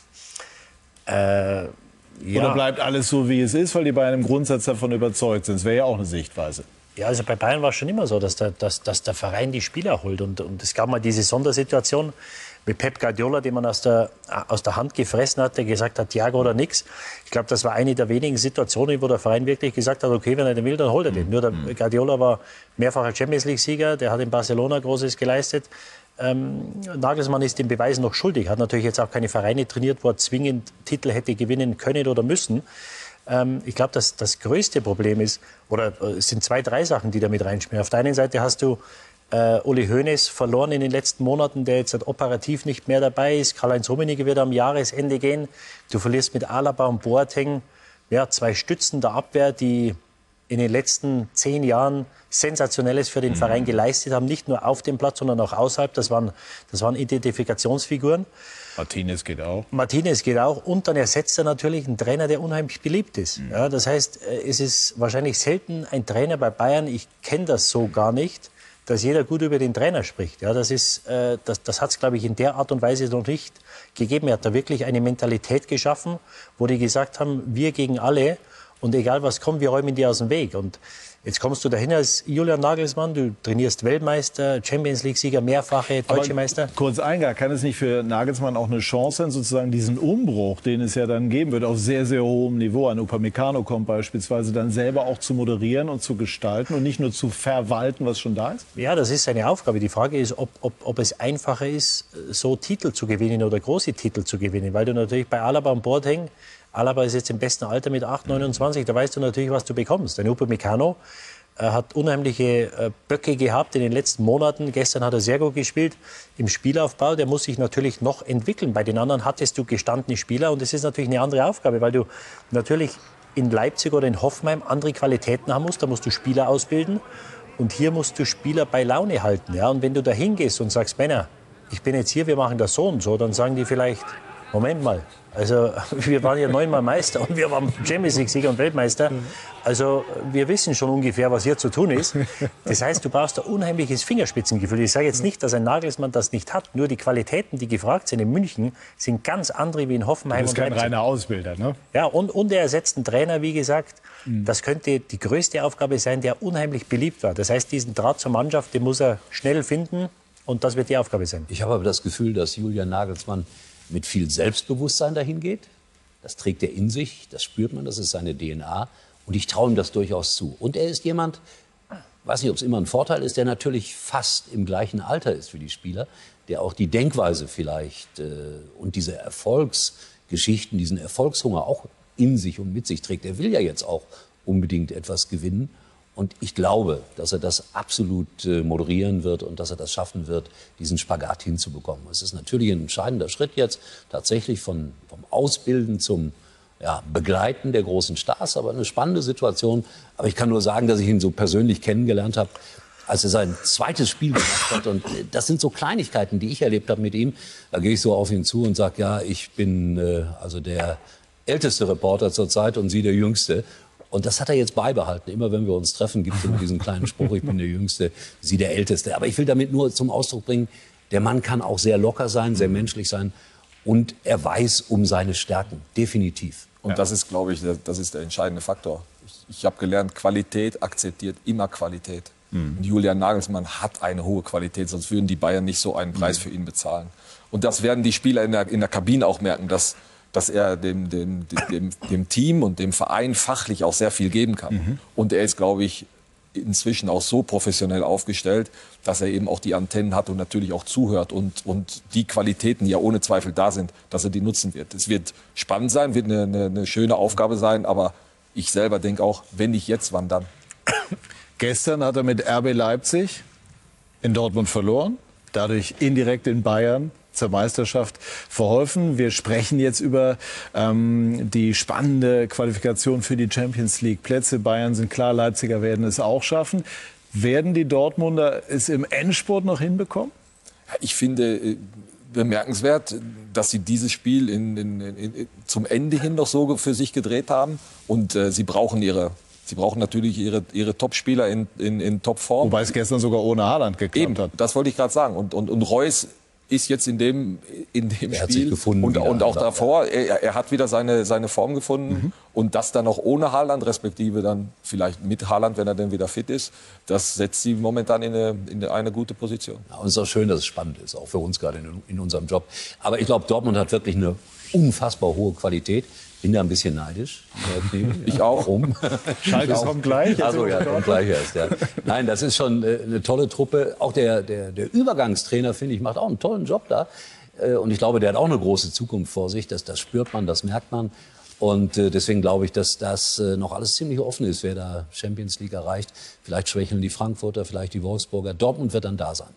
Äh... Ja. Oder bleibt alles so, wie es ist, weil die Bayern im Grundsatz davon überzeugt sind? Das wäre ja auch eine Sichtweise. Ja, also bei Bayern war es schon immer so, dass der, dass, dass der Verein die Spieler holt. Und, und es gab mal diese Sondersituation mit Pep Guardiola, den man aus der, aus der Hand gefressen hat, der gesagt hat, Thiago oder nix. Ich glaube, das war eine der wenigen Situationen, wo der Verein wirklich gesagt hat, okay, wenn er den will, dann holt er den. Mhm. Nur der Guardiola war mehrfacher Champions-League-Sieger, der hat in Barcelona Großes geleistet. Ähm, Nagelsmann ist den Beweisen noch schuldig, hat natürlich jetzt auch keine Vereine trainiert, wo er zwingend Titel hätte gewinnen können oder müssen. Ähm, ich glaube, dass das größte Problem ist, oder äh, es sind zwei, drei Sachen, die da mit reinspielen. Auf der einen Seite hast du äh, Uli Hoeneß verloren in den letzten Monaten, der jetzt halt operativ nicht mehr dabei ist. Karl-Heinz Rummenigge wird am Jahresende gehen. Du verlierst mit Alaba und Boateng ja, zwei Stützen der Abwehr, die in den letzten zehn Jahren Sensationelles für den Verein geleistet haben. Nicht nur auf dem Platz, sondern auch außerhalb. Das waren, das waren Identifikationsfiguren. Martinez geht auch. Martinez geht auch. Und dann ersetzt er natürlich einen Trainer, der unheimlich beliebt ist. Mhm. Ja, das heißt, es ist wahrscheinlich selten ein Trainer bei Bayern, ich kenne das so gar nicht, dass jeder gut über den Trainer spricht. Ja, das ist, äh, das, das hat es, glaube ich, in der Art und Weise noch nicht gegeben. Er hat da wirklich eine Mentalität geschaffen, wo die gesagt haben, wir gegen alle. Und egal was kommt, wir räumen die aus dem Weg. Und Jetzt kommst du dahin als Julian Nagelsmann, du trainierst Weltmeister, Champions-League-Sieger, mehrfache Deutsche Meister. Kurz Eingang, kann es nicht für Nagelsmann auch eine Chance sein, sozusagen diesen Umbruch, den es ja dann geben wird, auf sehr, sehr hohem Niveau, ein Upamecano kommt beispielsweise, dann selber auch zu moderieren und zu gestalten und nicht nur zu verwalten, was schon da ist? Ja, das ist seine Aufgabe. Die Frage ist, ob, ob, ob es einfacher ist, so Titel zu gewinnen oder große Titel zu gewinnen, weil du natürlich bei Alaba an Bord hängst. Alaba ist jetzt im besten Alter mit acht, neunundzwanzig, da weißt du natürlich, was du bekommst. Ein Upamecano äh, hat unheimliche äh, Böcke gehabt in den letzten Monaten. Gestern hat er sehr gut gespielt im Spielaufbau. Der muss sich natürlich noch entwickeln. Bei den anderen hattest du gestandene Spieler und das ist natürlich eine andere Aufgabe, weil du natürlich in Leipzig oder in Hoffenheim andere Qualitäten haben musst. Da musst du Spieler ausbilden und hier musst du Spieler bei Laune halten. Ja? Und wenn du da hingehst und sagst, Männer, ich bin jetzt hier, wir machen das so und so, dann sagen die vielleicht, Moment mal, also wir waren ja neunmal Meister und wir waren Champions League-Sieger und Weltmeister. Also wir wissen schon ungefähr, was hier zu tun ist. Das heißt, du brauchst ein unheimliches Fingerspitzengefühl. Ich sage jetzt nicht, dass ein Nagelsmann das nicht hat. Nur die Qualitäten, die gefragt sind in München, sind ganz andere wie in Hoffenheim. Das ist kein reiner Ausbilder, ne? Ja, und, und er ersetzt einen Trainer, wie gesagt. Das könnte die größte Aufgabe sein, der unheimlich beliebt war. Das heißt, diesen Draht zur Mannschaft, den muss er schnell finden. Und das wird die Aufgabe sein. Ich habe aber das Gefühl, dass Julian Nagelsmann mit viel Selbstbewusstsein dahin geht. Das trägt er in sich, das spürt man, das ist seine D N A. Und ich traue ihm das durchaus zu. Und er ist jemand, weiß nicht, ob es immer ein Vorteil ist, der natürlich fast im gleichen Alter ist wie die Spieler, der auch die Denkweise vielleicht äh, und diese Erfolgsgeschichten, diesen Erfolgshunger auch in sich und mit sich trägt. Er will ja jetzt auch unbedingt etwas gewinnen. Und ich glaube, dass er das absolut äh, moderieren wird und dass er das schaffen wird, diesen Spagat hinzubekommen. Es ist natürlich ein entscheidender Schritt jetzt, tatsächlich von, vom Ausbilden zum ja, Begleiten der großen Stars, aber eine spannende Situation. Aber ich kann nur sagen, dass ich ihn so persönlich kennengelernt habe, als er sein zweites Spiel gemacht hat. Und äh, das sind so Kleinigkeiten, die ich erlebt habe mit ihm. Da gehe ich so auf ihn zu und sage, ja, ich bin äh, also der älteste Reporter zurzeit und Sie der Jüngste. Und das hat er jetzt beibehalten. Immer wenn wir uns treffen, gibt es immer diesen kleinen Spruch, ich bin der Jüngste, Sie der Älteste. Aber ich will damit nur zum Ausdruck bringen, der Mann kann auch sehr locker sein, sehr menschlich sein. Und er weiß um seine Stärken, definitiv. Und ja. das ist, glaube ich, das ist der entscheidende Faktor. Ich, ich habe gelernt, Qualität akzeptiert immer Qualität. Mhm. Und Julian Nagelsmann hat eine hohe Qualität, sonst würden die Bayern nicht so einen Preis mhm. für ihn bezahlen. Und das werden die Spieler in der, in der Kabine auch merken, dass dass er dem, dem, dem, dem Team und dem Verein fachlich auch sehr viel geben kann. Mhm. Und er ist, glaube ich, inzwischen auch so professionell aufgestellt, dass er eben auch die Antennen hat und natürlich auch zuhört und, und die Qualitäten, die ja ohne Zweifel da sind, dass er die nutzen wird. Es wird spannend sein, wird eine, eine, eine schöne Aufgabe sein, aber ich selber denke auch, wenn nicht jetzt, wann dann? Gestern hat er mit R B Leipzig in Dortmund verloren, dadurch indirekt in Bayern zur Meisterschaft verholfen. Wir sprechen jetzt über ähm, die spannende Qualifikation für die Champions League Plätze. Bayern sind klar, Leipziger werden es auch schaffen. Werden die Dortmunder es im Endspurt noch hinbekommen? Ich finde äh, bemerkenswert, dass sie dieses Spiel in, in, in, zum Ende hin noch so für sich gedreht haben. Und äh, sie brauchen ihre Sie brauchen natürlich ihre, ihre Top-Spieler in, in, in Top-Form. Wobei es gestern sogar ohne Haaland geklappt Eben, hat. Das wollte ich gerade sagen. Und, und, und Reus ist jetzt in dem, in dem er Spiel hat sich gefunden und, und auch wieder, davor, er, er hat wieder seine, seine Form gefunden. Mhm. Und das dann auch ohne Haaland, respektive dann vielleicht mit Haaland, wenn er dann wieder fit ist, das setzt sie momentan in eine, in eine gute Position. Ja, und es ist auch schön, dass es spannend ist, auch für uns gerade in, in unserem Job. Aber ich glaube, Dortmund hat wirklich eine unfassbar hohe Qualität. Bin da ein bisschen neidisch. Ich auch. Warum? Schalke kommt gleich. Also ja, kommt gleich erst. Ja. Nein, das ist schon äh, eine tolle Truppe. Auch der, der, der Übergangstrainer, finde ich, macht auch einen tollen Job da. Äh, und ich glaube, der hat auch eine große Zukunft vor sich. Das, das spürt man, das merkt man. Und äh, deswegen glaube ich, dass das äh, noch alles ziemlich offen ist, wer da Champions League erreicht. Vielleicht schwächeln die Frankfurter, vielleicht die Wolfsburger. Dortmund wird dann da sein.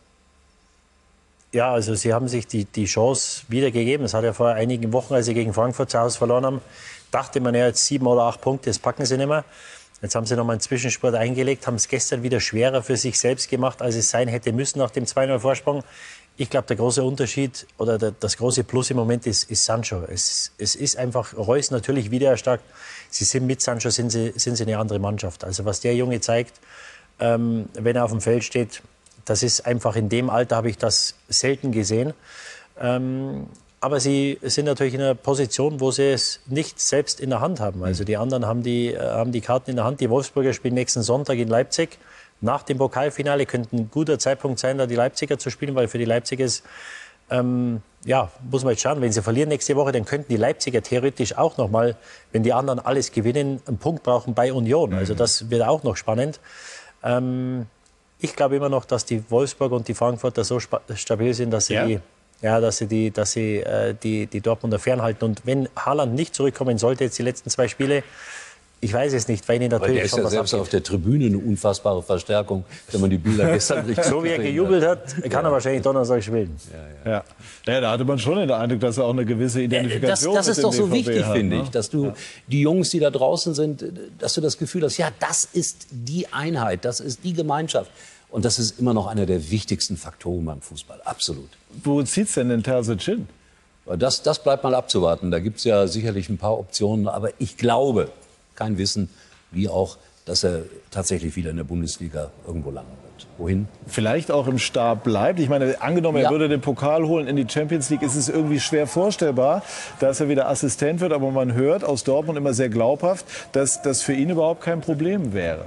Ja, also sie haben sich die, die Chance wiedergegeben. Es hat ja vor einigen Wochen, als sie gegen Frankfurt zu Hause verloren haben, dachte man ja jetzt sieben oder acht Punkte, das packen sie nicht mehr. Jetzt haben sie noch mal einen Zwischenspurt eingelegt, haben es gestern wieder schwerer für sich selbst gemacht, als es sein hätte müssen nach dem zwei null Vorsprung. Ich glaube, der große Unterschied oder der, das große Plus im Moment ist, ist Sancho. Es, es ist einfach, Reus natürlich wieder erstarkt. Sie sind mit Sancho, sind sie, sind sie eine andere Mannschaft. Also was der Junge zeigt, ähm, wenn er auf dem Feld steht, das ist einfach in dem Alter, habe ich das selten gesehen. Ähm, Aber sie sind natürlich in einer Position, wo sie es nicht selbst in der Hand haben. Also die anderen haben die, haben die Karten in der Hand. Die Wolfsburger spielen nächsten Sonntag in Leipzig. Nach dem Pokalfinale könnte ein guter Zeitpunkt sein, da die Leipziger zu spielen, weil für die Leipziger ist, ähm, ja, muss man jetzt schauen, wenn sie verlieren nächste Woche, dann könnten die Leipziger theoretisch auch noch mal, wenn die anderen alles gewinnen, einen Punkt brauchen bei Union. Also das wird auch noch spannend. Ähm, ich glaube immer noch, dass die Wolfsburg und die Frankfurter so stabil sind, dass sie ja. die Ja, dass sie, die, dass sie äh, die, die Dortmunder fernhalten. Und wenn Haaland nicht zurückkommen sollte, jetzt die letzten zwei Spiele, ich weiß es nicht, weil ihn natürlich der ist schon ja was selbst abgeht. auf der Tribüne eine unfassbare Verstärkung, wenn man die Bilder gestern richtig So wie er gejubelt hat, kann er wahrscheinlich Donnerstag spielen. Ja, ja. ja, da hatte man schon den Eindruck, dass er auch eine gewisse Identifikation Das, das ist mit doch dem so B V B wichtig, hat, finde ne? ich, dass du die Jungs, die da draußen sind, dass du das Gefühl hast, ja, das ist die Einheit, das ist die Gemeinschaft. Und das ist immer noch einer der wichtigsten Faktoren beim Fußball, absolut. Wo zieht's denn den Terzic hin? Das, das bleibt mal abzuwarten. Da gibt es ja sicherlich ein paar Optionen. Aber ich glaube, kein Wissen, wie auch, dass er tatsächlich wieder in der Bundesliga irgendwo landen wird. Wohin? Vielleicht auch im Stab bleibt. Ich meine, angenommen, er Ja. würde den Pokal holen in die Champions League, ist es irgendwie schwer vorstellbar, dass er wieder Assistent wird. Aber man hört aus Dortmund immer sehr glaubhaft, dass das für ihn überhaupt kein Problem wäre.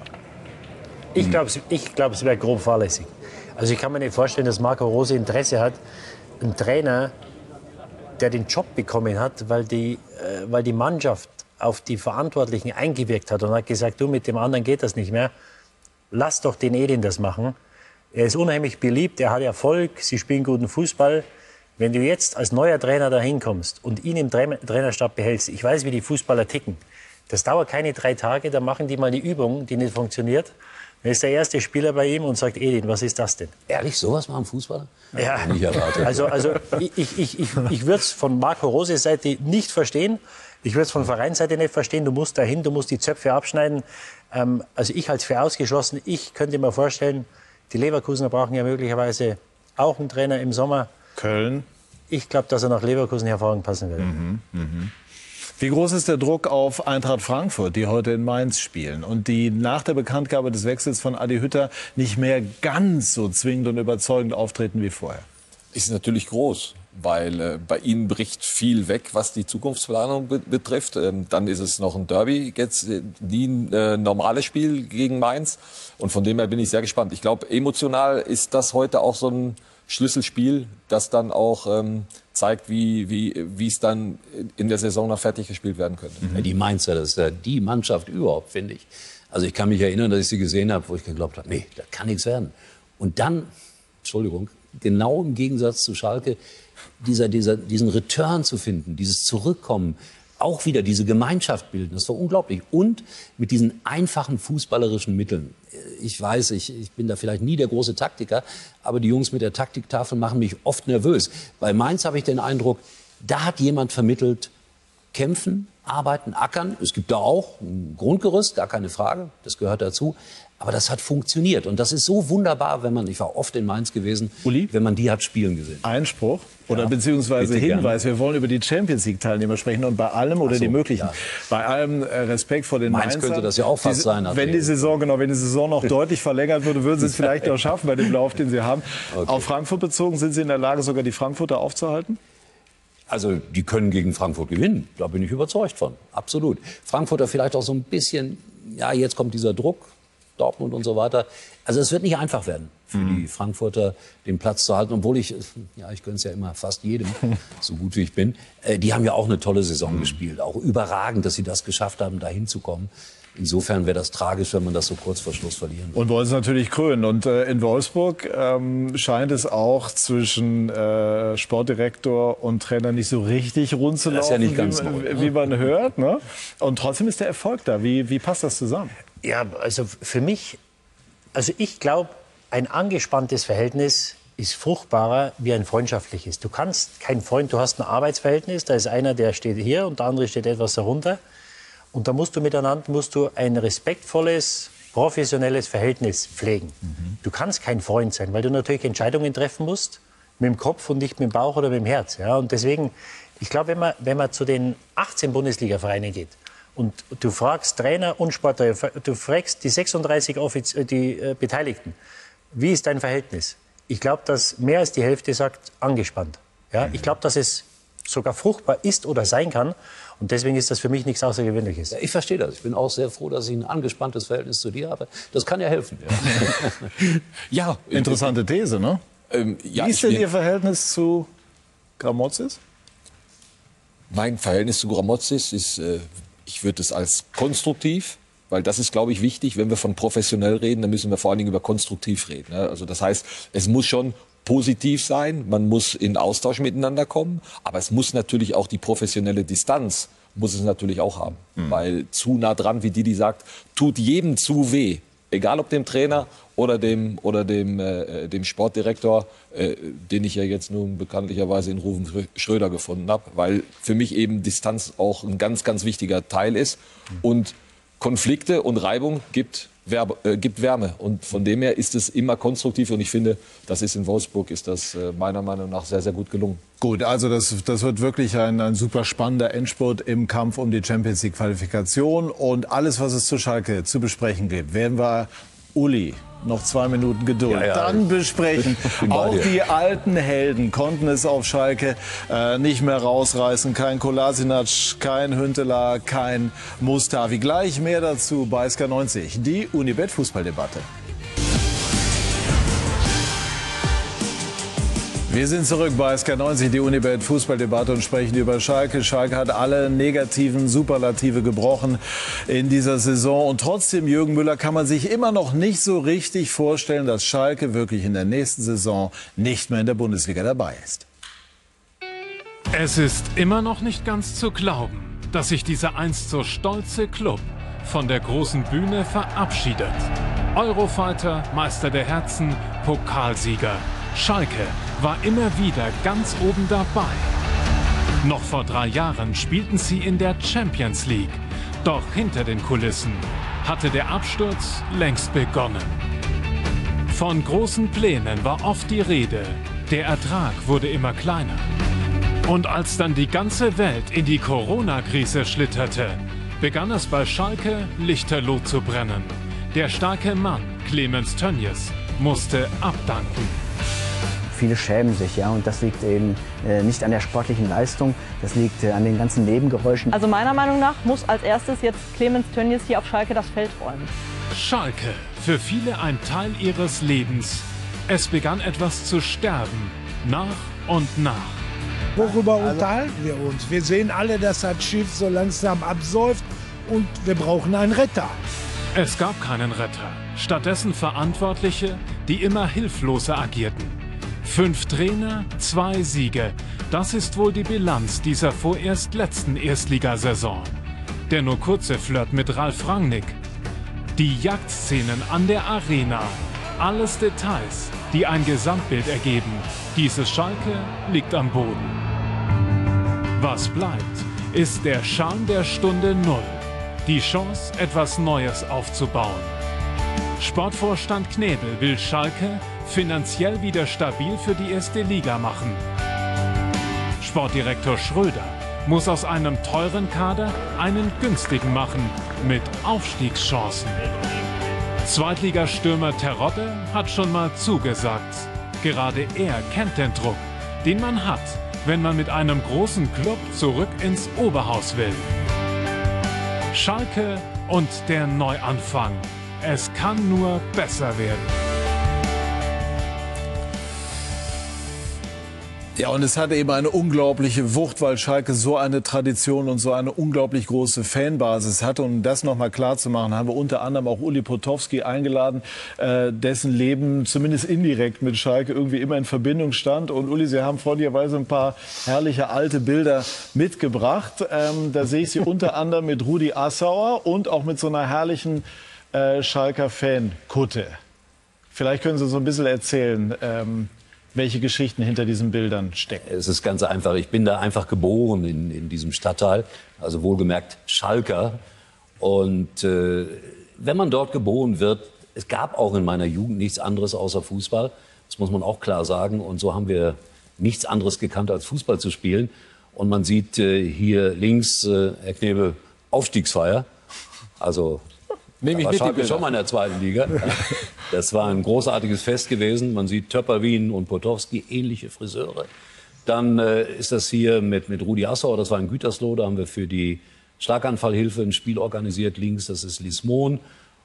Ich glaube, ich glaub, es wäre grob fahrlässig. Also ich kann mir nicht vorstellen, dass Marco Rose Interesse hat, ein Trainer, der den Job bekommen hat, weil die, äh, weil die Mannschaft auf die Verantwortlichen eingewirkt hat und hat gesagt, du, mit dem anderen geht das nicht mehr. Lass doch den Edin das machen. Er ist unheimlich beliebt, er hat Erfolg, sie spielen guten Fußball. Wenn du jetzt als neuer Trainer dahin kommst und ihn im Tra Trainerstab behältst, ich weiß, wie die Fußballer ticken. Das dauert keine drei Tage, dann machen die mal die Übung, die nicht funktioniert. Dann ist der erste Spieler bei ihm und sagt, Edin, was ist das denn? Ehrlich, sowas machen Fußballer? Ja, Nicht erwartet. also, also ich, ich, ich, ich, ich würde es von Marco Rose Seite nicht verstehen. Ich würde es von Vereinsseite nicht verstehen. Du musst dahin, du musst die Zöpfe abschneiden. Ähm, also ich halte es für ausgeschlossen. Ich könnte mir vorstellen, die Leverkusener brauchen ja möglicherweise auch einen Trainer im Sommer. Köln. Ich glaube, dass er nach Leverkusen hervorragend passen würde. Mhm, mhm. Wie groß ist der Druck auf Eintracht Frankfurt, die heute in Mainz spielen und die nach der Bekanntgabe des Wechsels von Adi Hütter nicht mehr ganz so zwingend und überzeugend auftreten wie vorher? Ist natürlich groß, weil äh, bei ihnen bricht viel weg, was die Zukunftsplanung be betrifft. Ähm, dann ist es noch ein Derby, jetzt äh, nie ein äh, normales Spiel gegen Mainz. Und von dem her bin ich sehr gespannt. Ich glaube, emotional ist das heute auch so ein Schlüsselspiel, das dann auch ähm, zeigt, wie, wie, wie es dann in der Saison noch fertig gespielt werden könnte. Ja, die Mainzer, das ist ja die Mannschaft überhaupt, finde ich. Also ich kann mich erinnern, dass ich sie gesehen habe, wo ich geglaubt habe, nee, das kann nichts werden. Und dann, Entschuldigung, genau im Gegensatz zu Schalke, dieser, dieser, diesen Return zu finden, dieses Zurückkommen, auch wieder diese Gemeinschaft bilden, das war unglaublich. Und mit diesen einfachen fußballerischen Mitteln. Ich weiß, ich, ich bin da vielleicht nie der große Taktiker, aber die Jungs mit der Taktiktafel machen mich oft nervös. Bei Mainz habe ich den Eindruck, da hat jemand vermittelt, kämpfen, arbeiten, ackern. Es gibt da auch ein Grundgerüst, gar keine Frage, das gehört dazu. Aber das hat funktioniert und das ist so wunderbar, wenn man, ich war oft in Mainz gewesen, Uli? wenn man die hat spielen gesehen. Einspruch oder Ja, beziehungsweise bitte Hinweis. Wir wollen über die Champions League Teilnehmer sprechen und bei allem oder Ach so, die möglichen, ja. bei allem äh, Respekt vor den Mainz Mainzern. könnte das ja auch fast die, sein, Wenn die Saison genau, wenn die Saison noch deutlich verlängert würde, würden sie es vielleicht noch schaffen bei dem Lauf, den sie haben. Okay. Auf Frankfurt bezogen, sind Sie in der Lage, sogar die Frankfurter aufzuhalten? Also die können gegen Frankfurt gewinnen, da bin ich überzeugt von, absolut. Frankfurter vielleicht auch so ein bisschen, ja jetzt kommt dieser Druck, Dortmund und so weiter. Also es wird nicht einfach werden für mhm. die Frankfurter, den Platz zu halten, obwohl ich, ja ich gönne es ja immer fast jedem, so gut wie ich bin. Äh, die haben ja auch eine tolle Saison mhm. gespielt, auch überragend, dass sie das geschafft haben, da hinzukommen. Insofern wäre das tragisch, wenn man das so kurz vor Schluss verlieren würde. Und wollen es natürlich krönen. Und äh, in Wolfsburg ähm, scheint es auch zwischen äh, Sportdirektor und Trainer nicht so richtig rund zu laufen, Das ist ja nicht ganz wie, neu, wie man hört. Ne? Und trotzdem ist der Erfolg da. Wie, wie passt das zusammen? Ja, also für mich, also ich glaube, ein angespanntes Verhältnis ist fruchtbarer wie ein freundschaftliches. Du kannst kein Freund, du hast ein Arbeitsverhältnis, da ist einer, der steht hier und der andere steht etwas darunter. Und da musst du miteinander musst du ein respektvolles, professionelles Verhältnis pflegen. Mhm. Du kannst kein Freund sein, weil du natürlich Entscheidungen treffen musst, mit dem Kopf und nicht mit dem Bauch oder mit dem Herz. Ja? Und deswegen, ich glaube, wenn man, wenn man zu den achtzehn Bundesliga-Vereinen geht und du fragst Trainer und Sportler, du fragst die sechsunddreißig Offiz die, äh, Beteiligten, wie ist dein Verhältnis? Ich glaube, dass mehr als die Hälfte sagt, angespannt. Ja? Mhm. Ich glaube, dass es sogar fruchtbar ist oder sein kann. Und deswegen ist das für mich nichts Außergewöhnliches. Ja, ich verstehe das. Ich bin auch sehr froh, dass ich ein angespanntes Verhältnis zu dir habe. Das kann ja helfen. Ja, Interessante These, ne? Ähm, ja, Wie ist ich denn bin- Ihr Verhältnis zu Gramotzis? Mein Verhältnis zu Gramotzis ist, äh, ich würde es als konstruktiv, weil das ist, glaube ich, wichtig. Wenn wir von professionell reden, dann müssen wir vor allen Dingen über konstruktiv reden. Ne? Also das heißt, es muss schon positiv sein, man muss in Austausch miteinander kommen, aber es muss natürlich auch die professionelle Distanz, muss es natürlich auch haben. Mhm. Weil zu nah dran, wie Didi sagt, tut jedem zu weh. Egal ob dem Trainer oder dem, oder dem, äh, dem Sportdirektor, äh, den ich ja jetzt nun bekanntlicherweise in Ruven Schröder gefunden habe, weil für mich eben Distanz auch ein ganz, ganz wichtiger Teil ist. Mhm. Und Konflikte und Reibung gibt, Werbe, äh, gibt Wärme. Und von dem her ist es immer konstruktiv. Und ich finde, das ist in Wolfsburg ist das äh, meiner Meinung nach sehr, sehr gut gelungen. Gut, also das, das wird wirklich ein, ein super spannender Endspurt im Kampf um die Champions League Qualifikation. Und alles, was es zu Schalke zu besprechen gibt, werden wir, Uli, noch zwei Minuten Geduld, ja, ja, dann besprechen. Auch dir. die alten Helden konnten es auf Schalke äh, nicht mehr rausreißen. Kein Kolasinac, kein Hünteler, kein Mustafi. Gleich mehr dazu bei S K neunzig, die Unibet Fußballdebatte. Wir sind zurück bei S K neunzig, die Unibet Fußballdebatte, und sprechen über Schalke. Schalke hat alle negativen Superlative gebrochen in dieser Saison. Und trotzdem, Jürgen Müller, kann man sich immer noch nicht so richtig vorstellen, dass Schalke wirklich in der nächsten Saison nicht mehr in der Bundesliga dabei ist. Es ist immer noch nicht ganz zu glauben, dass sich dieser einst so stolze Club von der großen Bühne verabschiedet. Eurofighter, Meister der Herzen, Pokalsieger. Schalke war immer wieder ganz oben dabei. Noch vor drei Jahren spielten sie in der Champions League. Doch hinter den Kulissen hatte der Absturz längst begonnen. Von großen Plänen war oft die Rede. Der Ertrag wurde immer kleiner. Und als dann die ganze Welt in die Corona-Krise schlitterte, begann es bei Schalke lichterloh zu brennen. Der starke Mann, Clemens Tönnies, musste abdanken. Viele schämen sich, ja, und das liegt eben äh, nicht an der sportlichen Leistung, das liegt äh, an den ganzen Nebengeräuschen. Also meiner Meinung nach muss als erstes jetzt Clemens Tönnies hier auf Schalke das Feld räumen. Schalke, für viele ein Teil ihres Lebens. Es begann etwas zu sterben, nach und nach. Worüber unterhalten wir uns? Wir sehen alle, dass das Schiff so langsam absäuft und wir brauchen einen Retter. Es gab keinen Retter, stattdessen Verantwortliche, die immer hilfloser agierten. Fünf Trainer, zwei Siege. Das ist wohl die Bilanz dieser vorerst letzten Erstligasaison. Der nur kurze Flirt mit Ralf Rangnick. Die Jagdszenen an der Arena. Alles Details, die ein Gesamtbild ergeben. Dieses Schalke liegt am Boden. Was bleibt, ist der Charme der Stunde Null. Die Chance, etwas Neues aufzubauen. Sportvorstand Knebel will Schalke finanziell wieder stabil für die erste Liga machen. Sportdirektor Schröder muss aus einem teuren Kader einen günstigen machen mit Aufstiegschancen. Zweitligastürmer Terodde hat schon mal zugesagt. Gerade er kennt den Druck, den man hat, wenn man mit einem großen Club zurück ins Oberhaus will. Schalke und der Neuanfang. Es kann nur besser werden. Ja, und es hatte eben eine unglaubliche Wucht, weil Schalke so eine Tradition und so eine unglaublich große Fanbasis hatte. Und um das noch mal klar zu machen, haben wir unter anderem auch Uli Potowski eingeladen, äh, dessen Leben zumindest indirekt mit Schalke irgendwie immer in Verbindung stand. Und Uli, Sie haben freundlicherweise ein paar herrliche alte Bilder mitgebracht. Ähm, da sehe ich Sie unter anderem mit Rudi Assauer und auch mit so einer herrlichen äh, Schalker Fan-Kutte. Vielleicht können Sie so ein bisschen erzählen, ähm, welche Geschichten hinter diesen Bildern stecken. Es ist ganz einfach. Ich bin da einfach geboren in, in diesem Stadtteil, also wohlgemerkt Schalker. Und äh, wenn man dort geboren wird, es gab auch in meiner Jugend nichts anderes außer Fußball. Das muss man auch klar sagen. Und so haben wir nichts anderes gekannt, als Fußball zu spielen. Und man sieht äh, hier links, äh, Herr Knebel, Aufstiegsfeier. Also Nehme ich war mit, die Schalke Bilder. schon mal in der zweiten Liga. Das war ein großartiges Fest gewesen. Man sieht Töpperwien und Potowski, ähnliche Friseure. Dann äh, ist das hier mit, mit Rudi Assauer, das war in Gütersloh, da haben wir für die Schlaganfallhilfe ein Spiel organisiert. Links, das ist Lismon.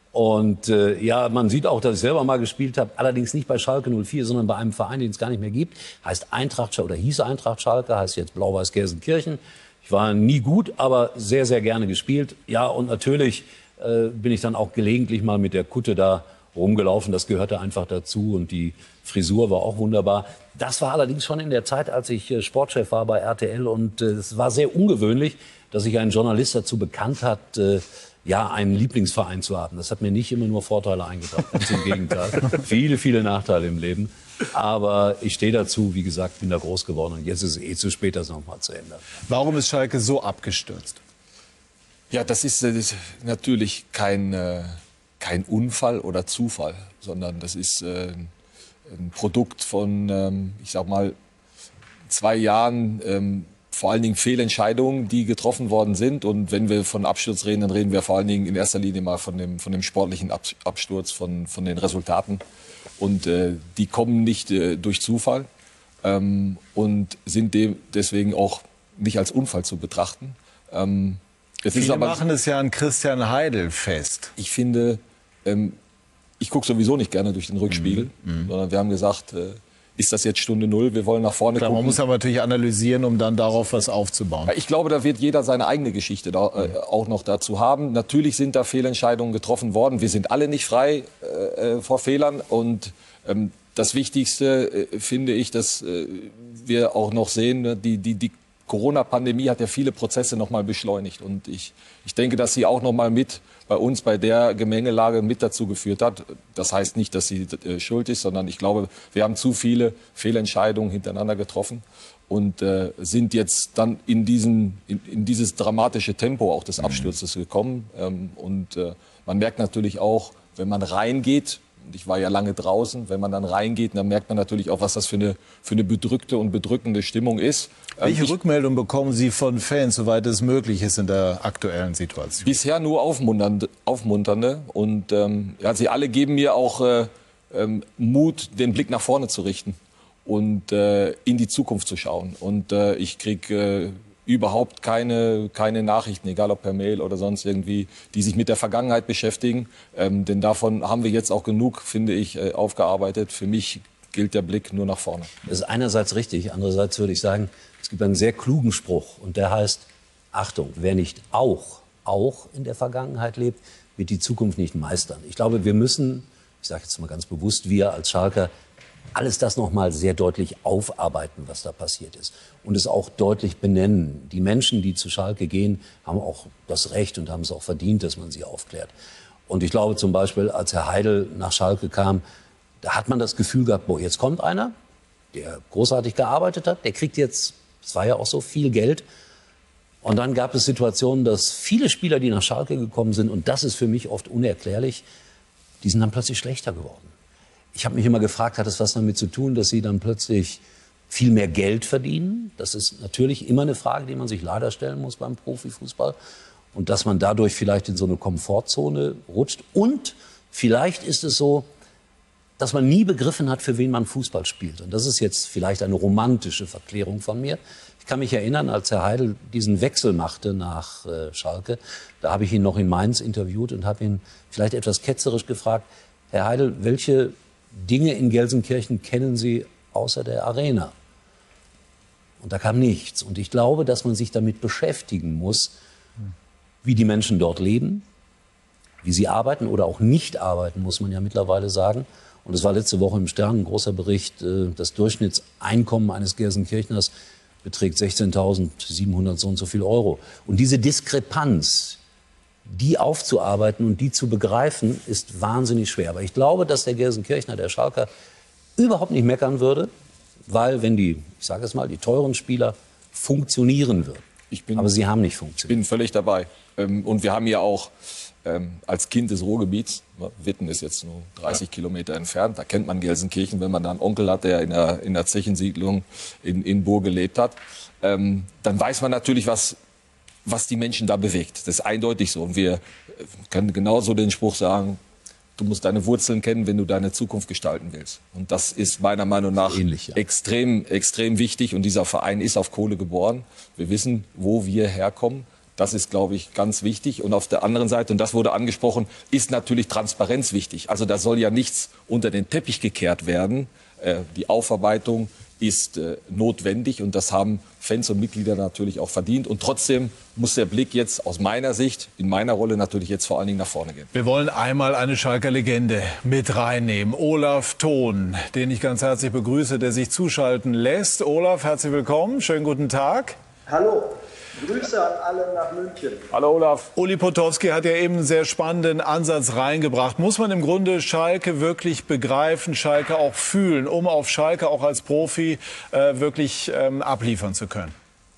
Und äh, ja, man sieht auch, dass ich selber mal gespielt habe, allerdings nicht bei Schalke null vier, sondern bei einem Verein, den es gar nicht mehr gibt. Heißt Eintracht Schalke, oder hieß Eintracht Schalke, heißt jetzt Blau-Weiß Gelsenkirchen. Ich war nie gut, aber sehr, sehr gerne gespielt. Ja, und natürlich äh, bin ich dann auch gelegentlich mal mit der Kutte da rumgelaufen. Das gehörte einfach dazu und die Frisur war auch wunderbar. Das war allerdings schon in der Zeit, als ich äh, Sportchef war bei R T L, und äh, es war sehr ungewöhnlich, dass sich ein Journalist dazu bekannt hat, äh, ja, einen Lieblingsverein zu haben. Das hat mir nicht immer nur Vorteile eingebracht, ganz im Gegenteil. Viele, viele Nachteile im Leben. Aber ich stehe dazu, wie gesagt, bin da groß geworden und jetzt ist es eh zu spät, das nochmal zu ändern. Warum ist Schalke so abgestürzt? Ja, das ist, das ist natürlich kein, äh, kein Unfall oder Zufall, sondern das ist äh, ein Produkt von, ähm, ich sag mal, zwei Jahren, ähm, vor allen Dingen Fehlentscheidungen, die getroffen worden sind. Und wenn wir von Absturz reden, dann reden wir vor allen Dingen in erster Linie mal von dem, von dem sportlichen Absturz, von, von den Resultaten. Und äh, die kommen nicht äh, durch Zufall ähm, und sind dem deswegen auch nicht als Unfall zu betrachten. Ähm, es Viele ist aber, machen es ja an Christian Heidel fest. Ich finde, ähm, ich gucke sowieso nicht gerne durch den Rückspiegel, mhm. sondern wir haben gesagt, äh, ist das jetzt Stunde Null, wir wollen nach vorne Klar, gucken. Man muss aber natürlich analysieren, um dann darauf was aufzubauen. Ich glaube, da wird jeder seine eigene Geschichte da, äh, auch noch dazu haben. Natürlich sind da Fehlentscheidungen getroffen worden. Wir sind alle nicht frei äh, vor Fehlern. Und ähm, das Wichtigste äh, finde ich, dass äh, wir auch noch sehen, ne, die, die, die Corona-Pandemie hat ja viele Prozesse noch mal beschleunigt. Und ich, ich denke, dass sie auch noch mal mit bei uns bei der Gemengelage mit dazu geführt hat. Das heißt nicht, dass sie äh, schuld ist, sondern ich glaube, wir haben zu viele Fehlentscheidungen hintereinander getroffen und äh, sind jetzt dann in, diesen, in, in dieses dramatische Tempo auch des Absturzes gekommen. Ähm, und äh, man merkt natürlich auch, wenn man reingeht, und ich war ja lange draußen, wenn man dann reingeht, dann merkt man natürlich auch, was das für eine, für eine bedrückte und bedrückende Stimmung ist. Welche ich, Rückmeldung bekommen Sie von Fans, soweit es möglich ist in der aktuellen Situation? Bisher nur aufmunternde. aufmunternde. Und ähm, ja, sie alle geben mir auch äh, ähm, Mut, den Blick nach vorne zu richten und äh, in die Zukunft zu schauen. Und äh, ich kriege äh, überhaupt keine, keine Nachrichten, egal ob per Mail oder sonst irgendwie, die sich mit der Vergangenheit beschäftigen. Ähm, denn davon haben wir jetzt auch genug, finde ich, äh, aufgearbeitet. Für mich gilt der Blick nur nach vorne. Das ist einerseits richtig, andererseits würde ich sagen, es gibt einen sehr klugen Spruch und der heißt, Achtung, wer nicht auch, auch in der Vergangenheit lebt, wird die Zukunft nicht meistern. Ich glaube, wir müssen, ich sage jetzt mal ganz bewusst, wir als Schalker, alles das noch mal sehr deutlich aufarbeiten, was da passiert ist. Und es auch deutlich benennen. Die Menschen, die zu Schalke gehen, haben auch das Recht und haben es auch verdient, dass man sie aufklärt. Und ich glaube zum Beispiel, als Herr Heidel nach Schalke kam, da hat man das Gefühl gehabt, boah, jetzt kommt einer, der großartig gearbeitet hat, der kriegt jetzt, es war ja auch so, viel Geld. Und dann gab es Situationen, dass viele Spieler, die nach Schalke gekommen sind, und das ist für mich oft unerklärlich, die sind dann plötzlich schlechter geworden. Ich habe mich immer gefragt, hat es was damit zu tun, dass sie dann plötzlich viel mehr Geld verdienen? Das ist natürlich immer eine Frage, die man sich leider stellen muss beim Profifußball. Und dass man dadurch vielleicht in so eine Komfortzone rutscht. Und vielleicht ist es so, dass man nie begriffen hat, für wen man Fußball spielt. Und das ist jetzt vielleicht eine romantische Verklärung von mir. Ich kann mich erinnern, als Herr Heidel diesen Wechsel machte nach äh, Schalke, da habe ich ihn noch in Mainz interviewt und habe ihn vielleicht etwas ketzerisch gefragt, Herr Heidel, welche Dinge in Gelsenkirchen kennen Sie außer der Arena? Und da kam nichts. Und ich glaube, dass man sich damit beschäftigen muss, wie die Menschen dort leben, wie sie arbeiten oder auch nicht arbeiten, muss man ja mittlerweile sagen. Und es war letzte Woche im Stern ein großer Bericht, das Durchschnittseinkommen eines Gelsenkirchners beträgt sechzehntausendsiebenhundert so und so viel Euro. Und diese Diskrepanz, die aufzuarbeiten und die zu begreifen, ist wahnsinnig schwer. Aber ich glaube, dass der Gelsenkirchner, der Schalker, überhaupt nicht meckern würde, weil, wenn die, ich sage es mal, die teuren Spieler funktionieren würden. Ich bin, aber sie haben nicht funktioniert. Ich bin völlig dabei. Und wir haben ja auch als Kind des Ruhrgebiets, Witten ist jetzt nur dreißig ja. Kilometer entfernt, da kennt man Gelsenkirchen, wenn man da einen Onkel hat, der in der, in der Zechensiedlung in, in Burg gelebt hat, dann weiß man natürlich, was was die Menschen da bewegt. Das ist eindeutig so. Und wir können genauso den Spruch sagen, du musst deine Wurzeln kennen, wenn du deine Zukunft gestalten willst. Und das ist meiner Meinung nach Ähnlich, ja. extrem, extrem wichtig. Und dieser Verein ist auf Kohle geboren. Wir wissen, wo wir herkommen. Das ist, glaube ich, ganz wichtig. Und auf der anderen Seite, und das wurde angesprochen, ist natürlich Transparenz wichtig. Also da soll ja nichts unter den Teppich gekehrt werden. Äh, die Aufarbeitung ist äh, notwendig und das haben Fans und Mitglieder natürlich auch verdient. Und trotzdem muss der Blick jetzt aus meiner Sicht, in meiner Rolle natürlich jetzt vor allen Dingen nach vorne gehen. Wir wollen einmal eine Schalker Legende mit reinnehmen. Olaf Thon, den ich ganz herzlich begrüße, der sich zuschalten lässt. Olaf, herzlich willkommen. Schönen guten Tag. Hallo. Grüße an alle nach München. Hallo Olaf. Uli Potowski hat ja eben einen sehr spannenden Ansatz reingebracht. Muss man im Grunde Schalke wirklich begreifen, Schalke auch fühlen, um auf Schalke auch als Profi äh, wirklich ähm, abliefern zu können?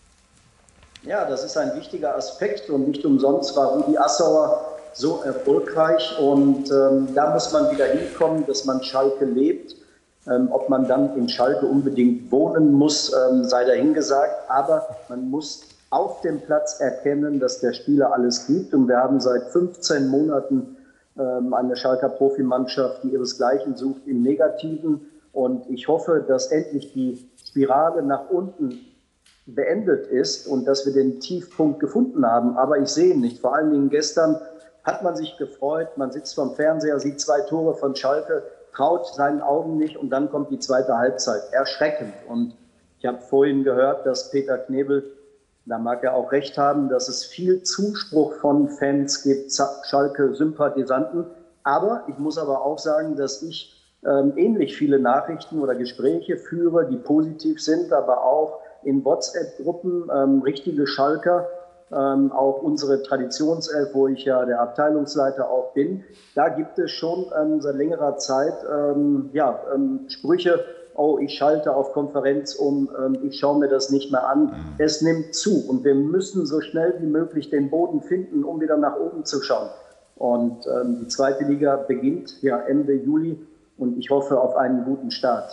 Ja, das ist ein wichtiger Aspekt und nicht umsonst war Rudi Assauer so erfolgreich. Und ähm, da muss man wieder hinkommen, dass man Schalke lebt. Ähm, ob man dann in Schalke unbedingt wohnen muss, ähm, sei dahingesagt. Aber man muss auf dem Platz erkennen, dass der Spieler alles gibt. Und wir haben seit fünfzehn Monaten ähm, eine Schalker Profimannschaft, die ihresgleichen sucht im Negativen. Und ich hoffe, dass endlich die Spirale nach unten beendet ist und dass wir den Tiefpunkt gefunden haben. Aber ich sehe ihn nicht. Vor allen Dingen gestern hat man sich gefreut. Man sitzt vorm Fernseher, sieht zwei Tore von Schalke, traut seinen Augen nicht. Und dann kommt die zweite Halbzeit. Erschreckend. Und ich habe vorhin gehört, dass Peter Knebel, da mag er auch recht haben, dass es viel Zuspruch von Fans gibt, Schalke-Sympathisanten. Aber ich muss aber auch sagen, dass ich ähm, ähnlich viele Nachrichten oder Gespräche führe, die positiv sind, aber auch in WhatsApp-Gruppen ähm, richtige Schalker, ähm, auch unsere Traditionself, wo ich ja der Abteilungsleiter auch bin. Da gibt es schon ähm, seit längerer Zeit ähm, ja, ähm, Sprüche, oh, ich schalte auf Konferenz um, ich schaue mir das nicht mehr an. Mhm. Es nimmt zu und wir müssen so schnell wie möglich den Boden finden, um wieder nach oben zu schauen. Und ähm, die zweite Liga beginnt ja Ende Juli und ich hoffe auf einen guten Start.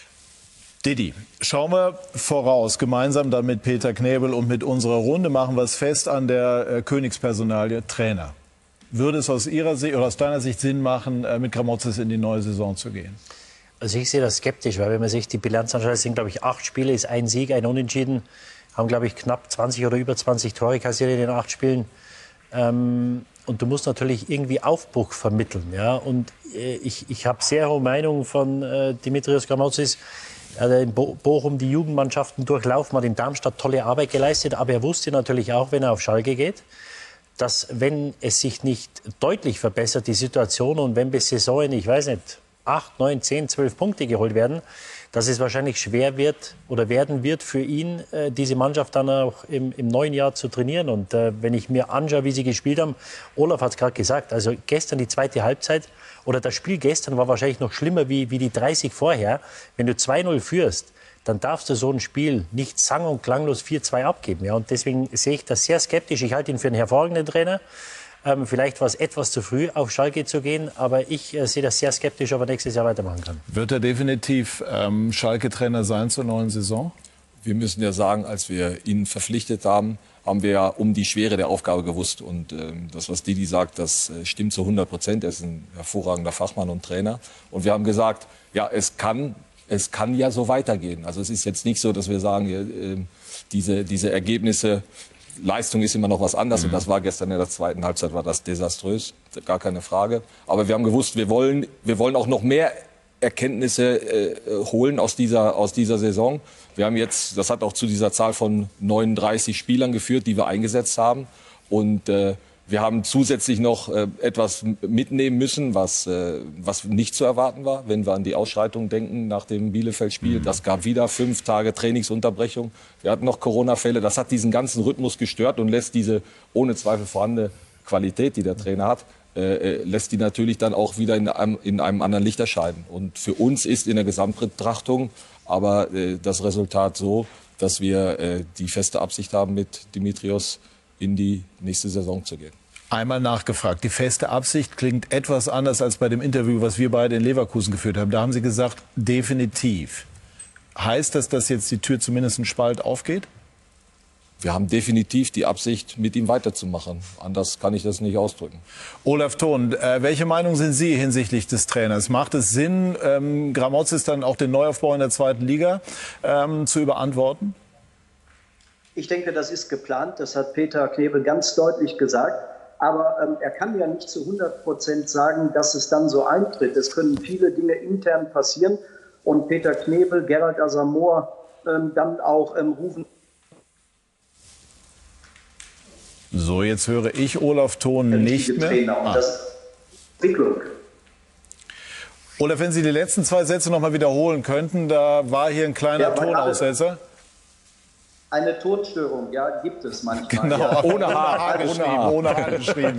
Didi, schauen wir voraus, gemeinsam dann mit Peter Knebel und mit unserer Runde, machen wir es fest an der äh, Königspersonalie Trainer. Würde es aus Ihrer Sicht oder aus deiner Sicht Sinn machen, äh, mit Gramotzes in die neue Saison zu gehen? Also ich sehe das skeptisch, weil wenn man sich die Bilanz anschaut, es sind glaube ich acht Spiele, ist ein Sieg, ein Unentschieden, haben glaube ich knapp zwanzig oder über zwanzig Tore kassiert in den acht Spielen. Ähm, und du musst natürlich irgendwie Aufbruch vermitteln. Ja? Und äh, ich, ich habe sehr hohe Meinung von äh, Dimitrios Gramotzis. Er hat in Bo Bochum die Jugendmannschaften durchlaufen, hat in Darmstadt tolle Arbeit geleistet. Aber er wusste natürlich auch, wenn er auf Schalke geht, dass wenn es sich nicht deutlich verbessert, die Situation, und wenn bis Saison, ich weiß nicht, acht, neun, zehn, zwölf Punkte geholt werden, dass es wahrscheinlich schwer wird oder werden wird für ihn, äh, diese Mannschaft dann auch im, im neuen Jahr zu trainieren. Und äh, wenn ich mir anschaue, wie sie gespielt haben, Olaf hat es gerade gesagt, also gestern die zweite Halbzeit oder das Spiel gestern war wahrscheinlich noch schlimmer wie, wie die dreißig vorher. Wenn du zwei null führst, dann darfst du so ein Spiel nicht sang- und klanglos vier zwei abgeben. Ja? Und deswegen sehe ich das sehr skeptisch. Ich halte ihn für einen hervorragenden Trainer. Ähm, vielleicht war es etwas zu früh, auf Schalke zu gehen, aber ich äh, sehe das sehr skeptisch, ob er nächstes Jahr weitermachen kann. Wird er definitiv ähm, Schalke-Trainer sein zur neuen Saison? Wir müssen ja sagen, als wir ihn verpflichtet haben, haben wir ja um die Schwere der Aufgabe gewusst. Und ähm, das, was Didi sagt, das äh, stimmt zu hundert Prozent. Er ist ein hervorragender Fachmann und Trainer. Und wir haben gesagt, ja, es kann, es kann ja so weitergehen. Also es ist jetzt nicht so, dass wir sagen, äh, diese, diese Ergebnisse, Leistung ist immer noch was anderes. Mhm. Und das war gestern in der zweiten Halbzeit, war das desaströs, gar keine Frage. Aber wir haben gewusst, wir wollen, wir wollen auch noch mehr Erkenntnisse äh, holen aus dieser, aus dieser Saison. Wir haben jetzt, das hat auch zu dieser Zahl von neununddreißig Spielern geführt, die wir eingesetzt haben. Und äh, wir haben zusätzlich noch äh, etwas mitnehmen müssen, was, äh, was nicht zu erwarten war, wenn wir an die Ausschreitungen denken nach dem Bielefeld-Spiel. Mhm. Das gab wieder fünf Tage Trainingsunterbrechung. Wir hatten noch Corona-Fälle. Das hat diesen ganzen Rhythmus gestört und lässt diese ohne Zweifel vorhandene Qualität, die der Trainer hat, äh, lässt die natürlich dann auch wieder in einem, in einem anderen Licht erscheinen. Und für uns ist in der Gesamtbetrachtung aber äh, das Resultat so, dass wir äh, die feste Absicht haben, mit Dimitrios in die nächste Saison zu gehen. Einmal nachgefragt. Die feste Absicht klingt etwas anders als bei dem Interview, was wir beide in Leverkusen geführt haben. Da haben Sie gesagt, definitiv. Heißt das, dass jetzt die Tür zumindest ein Spalt aufgeht? wir haben definitiv die Absicht, mit ihm weiterzumachen. Anders kann ich das nicht ausdrücken. Olaf Thon, äh, welche Meinung sind Sie hinsichtlich des Trainers? Macht es Sinn, ähm, Gramotzis dann auch den Neuaufbau in der zweiten Liga ähm, zu überantworten? Ich denke, das ist geplant. Das hat Peter Knebel ganz deutlich gesagt. Aber ähm, er kann ja nicht zu hundert Prozent sagen, dass es dann so eintritt. Es können viele Dinge intern passieren. Und Peter Knebel, Gerald Asamoah, ähm, dann auch ähm, rufen. So, jetzt höre ich Olaf Thon nicht mehr. Trainer. Und ah. das ist Entwicklung. Olaf, wenn Sie die letzten zwei Sätze noch mal wiederholen könnten, da war hier ein kleiner Ja, Tonaussetzer. Eine Tonstörung, ja, gibt es manchmal. Genau, ja. ohne H geschrieben, ohne H geschrieben.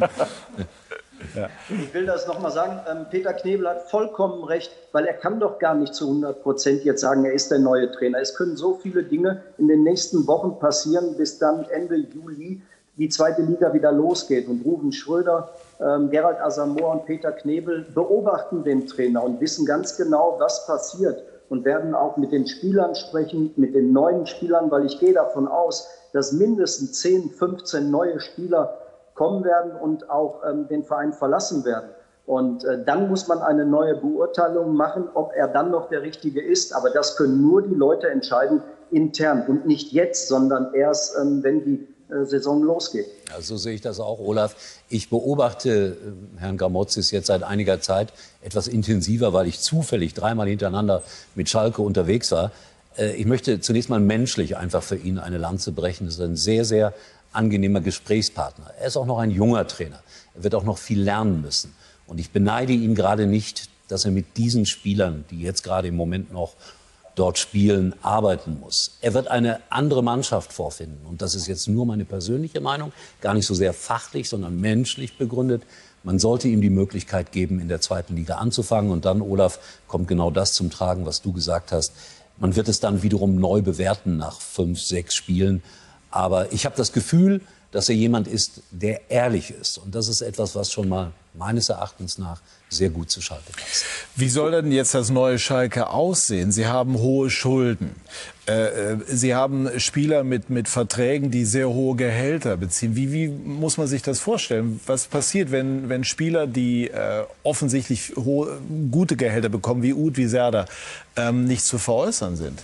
Ja. Ich will das nochmal sagen, ähm, Peter Knebel hat vollkommen recht, weil er kann doch gar nicht zu hundert Prozent jetzt sagen, er ist der neue Trainer. Es können so viele Dinge in den nächsten Wochen passieren, bis dann Ende Juli die zweite Liga wieder losgeht. Und Ruven Schröder, ähm, Gerald Asamoah und Peter Knebel beobachten den Trainer und wissen ganz genau, was passiert. Und werden auch mit den Spielern sprechen, mit den neuen Spielern, weil ich gehe davon aus, dass mindestens zehn, fünfzehn neue Spieler kommen werden und auch ähm, den Verein verlassen werden. Und äh, dann muss man eine neue Beurteilung machen, ob er dann noch der Richtige ist. Aber das können nur die Leute entscheiden intern und nicht jetzt, sondern erst, ähm, wenn die äh, Saison losgeht. Ja, so sehe ich das auch, Olaf. Ich beobachte äh, Herrn Gramotzis jetzt seit einiger Zeit etwas intensiver, weil ich zufällig dreimal hintereinander mit Schalke unterwegs war. Äh, ich möchte zunächst mal menschlich einfach für ihn eine Lanze brechen. Das ist ein sehr, sehr angenehmer Gesprächspartner. Er ist auch noch ein junger Trainer. Er wird auch noch viel lernen müssen. Und ich beneide ihn gerade nicht, dass er mit diesen Spielern, die jetzt gerade im Moment noch dort spielen, arbeiten muss. Er wird eine andere Mannschaft vorfinden. Und das ist jetzt nur meine persönliche Meinung, gar nicht so sehr fachlich, sondern menschlich begründet. Man sollte ihm die Möglichkeit geben, in der zweiten Liga anzufangen. Und dann, Olaf, kommt genau das zum Tragen, was du gesagt hast. Man wird es dann wiederum neu bewerten nach fünf, sechs Spielen. Aber ich habe das Gefühl, dass er jemand ist, der ehrlich ist. Und das ist etwas, was schon mal meines Erachtens nach sehr gut zu Schalke passt. Wie soll denn jetzt das neue Schalke aussehen? Sie haben hohe Schulden. Äh, Sie haben Spieler mit, mit Verträgen, die sehr hohe Gehälter beziehen. Wie, wie muss man sich das vorstellen? Was passiert, wenn, wenn Spieler, die äh, offensichtlich hohe, gute Gehälter bekommen, wie Uth, wie Serdar, ähm, nicht zu veräußern sind?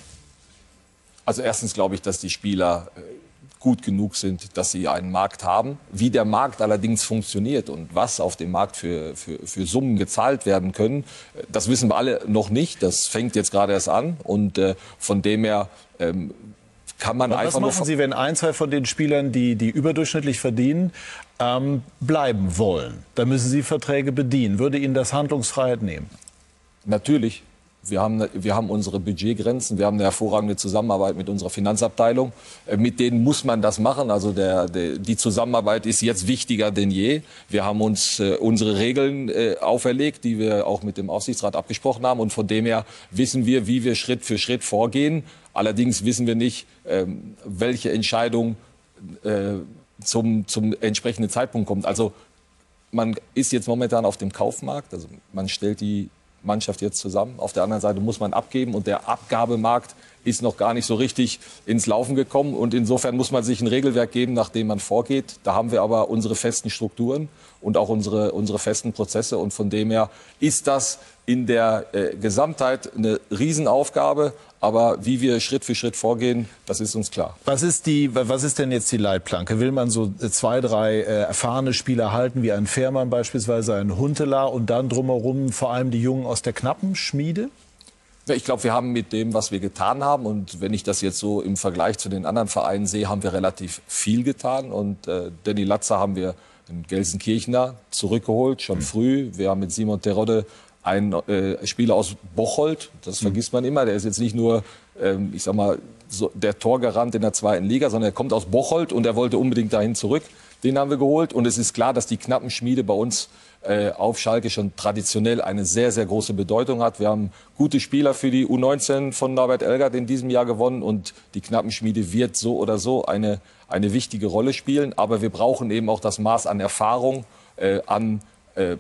Also erstens glaube ich, dass die Spieler äh, gut genug sind, dass sie einen Markt haben. Wie der Markt allerdings funktioniert und was auf dem Markt für, für, für Summen gezahlt werden können, das wissen wir alle noch nicht. Das fängt jetzt gerade erst an und äh, von dem her ähm, kann man Aber einfach was machen Sie, wenn ein, zwei von den Spielern, die, die überdurchschnittlich verdienen, ähm, bleiben wollen? Da müssen Sie Verträge bedienen. Würde Ihnen das Handlungsfreiheit nehmen? Natürlich. Wir haben, wir haben unsere Budgetgrenzen, wir haben eine hervorragende Zusammenarbeit mit unserer Finanzabteilung. Mit denen muss man das machen. Also der, der, die Zusammenarbeit ist jetzt wichtiger denn je. Wir haben uns äh, unsere Regeln äh, auferlegt, die wir auch mit dem Aufsichtsrat abgesprochen haben. Und von dem her wissen wir, wie wir Schritt für Schritt vorgehen. Allerdings wissen wir nicht, ähm, welche Entscheidung äh, zum, zum entsprechenden Zeitpunkt kommt. Also man ist jetzt momentan auf dem Kaufmarkt. Also man stellt die Mannschaft jetzt zusammen. Auf der anderen Seite muss man abgeben und der Abgabemarkt ist noch gar nicht so richtig ins Laufen gekommen. Und insofern muss man sich ein Regelwerk geben, nach dem man vorgeht. Da haben wir aber unsere festen Strukturen und auch unsere, unsere festen Prozesse. Und von dem her ist das in der äh, Gesamtheit eine Riesenaufgabe. Aber wie wir Schritt für Schritt vorgehen, das ist uns klar. Was ist, die, was ist denn jetzt die Leitplanke? Will man so zwei, drei äh, erfahrene Spieler halten, wie ein Fährmann beispielsweise, ein Huntelaar und dann drumherum vor allem die Jungen aus der knappen Schmiede? Ja, ich glaube, wir haben mit dem, was wir getan haben, und wenn ich das jetzt so im Vergleich zu den anderen Vereinen sehe, haben wir relativ viel getan. Und äh, Danny Latzer haben wir den Gelsenkirchener zurückgeholt, schon mhm. früh. Wir haben mit Simon Terodde ein äh, Spieler aus Bocholt, das vergisst man immer, der ist jetzt nicht nur, ähm, ich sag mal, so der Torgarant in der zweiten Liga, sondern er kommt aus Bocholt und er wollte unbedingt dahin zurück. Den haben wir geholt und es ist klar, dass die knappen Schmiede bei uns äh, auf Schalke schon traditionell eine sehr, sehr große Bedeutung hat. Wir haben gute Spieler für die U neunzehn von Norbert Elgert in diesem Jahr gewonnen und die knappen Schmiede wird so oder so eine, eine wichtige Rolle spielen. Aber wir brauchen eben auch das Maß an Erfahrung, äh, an äh,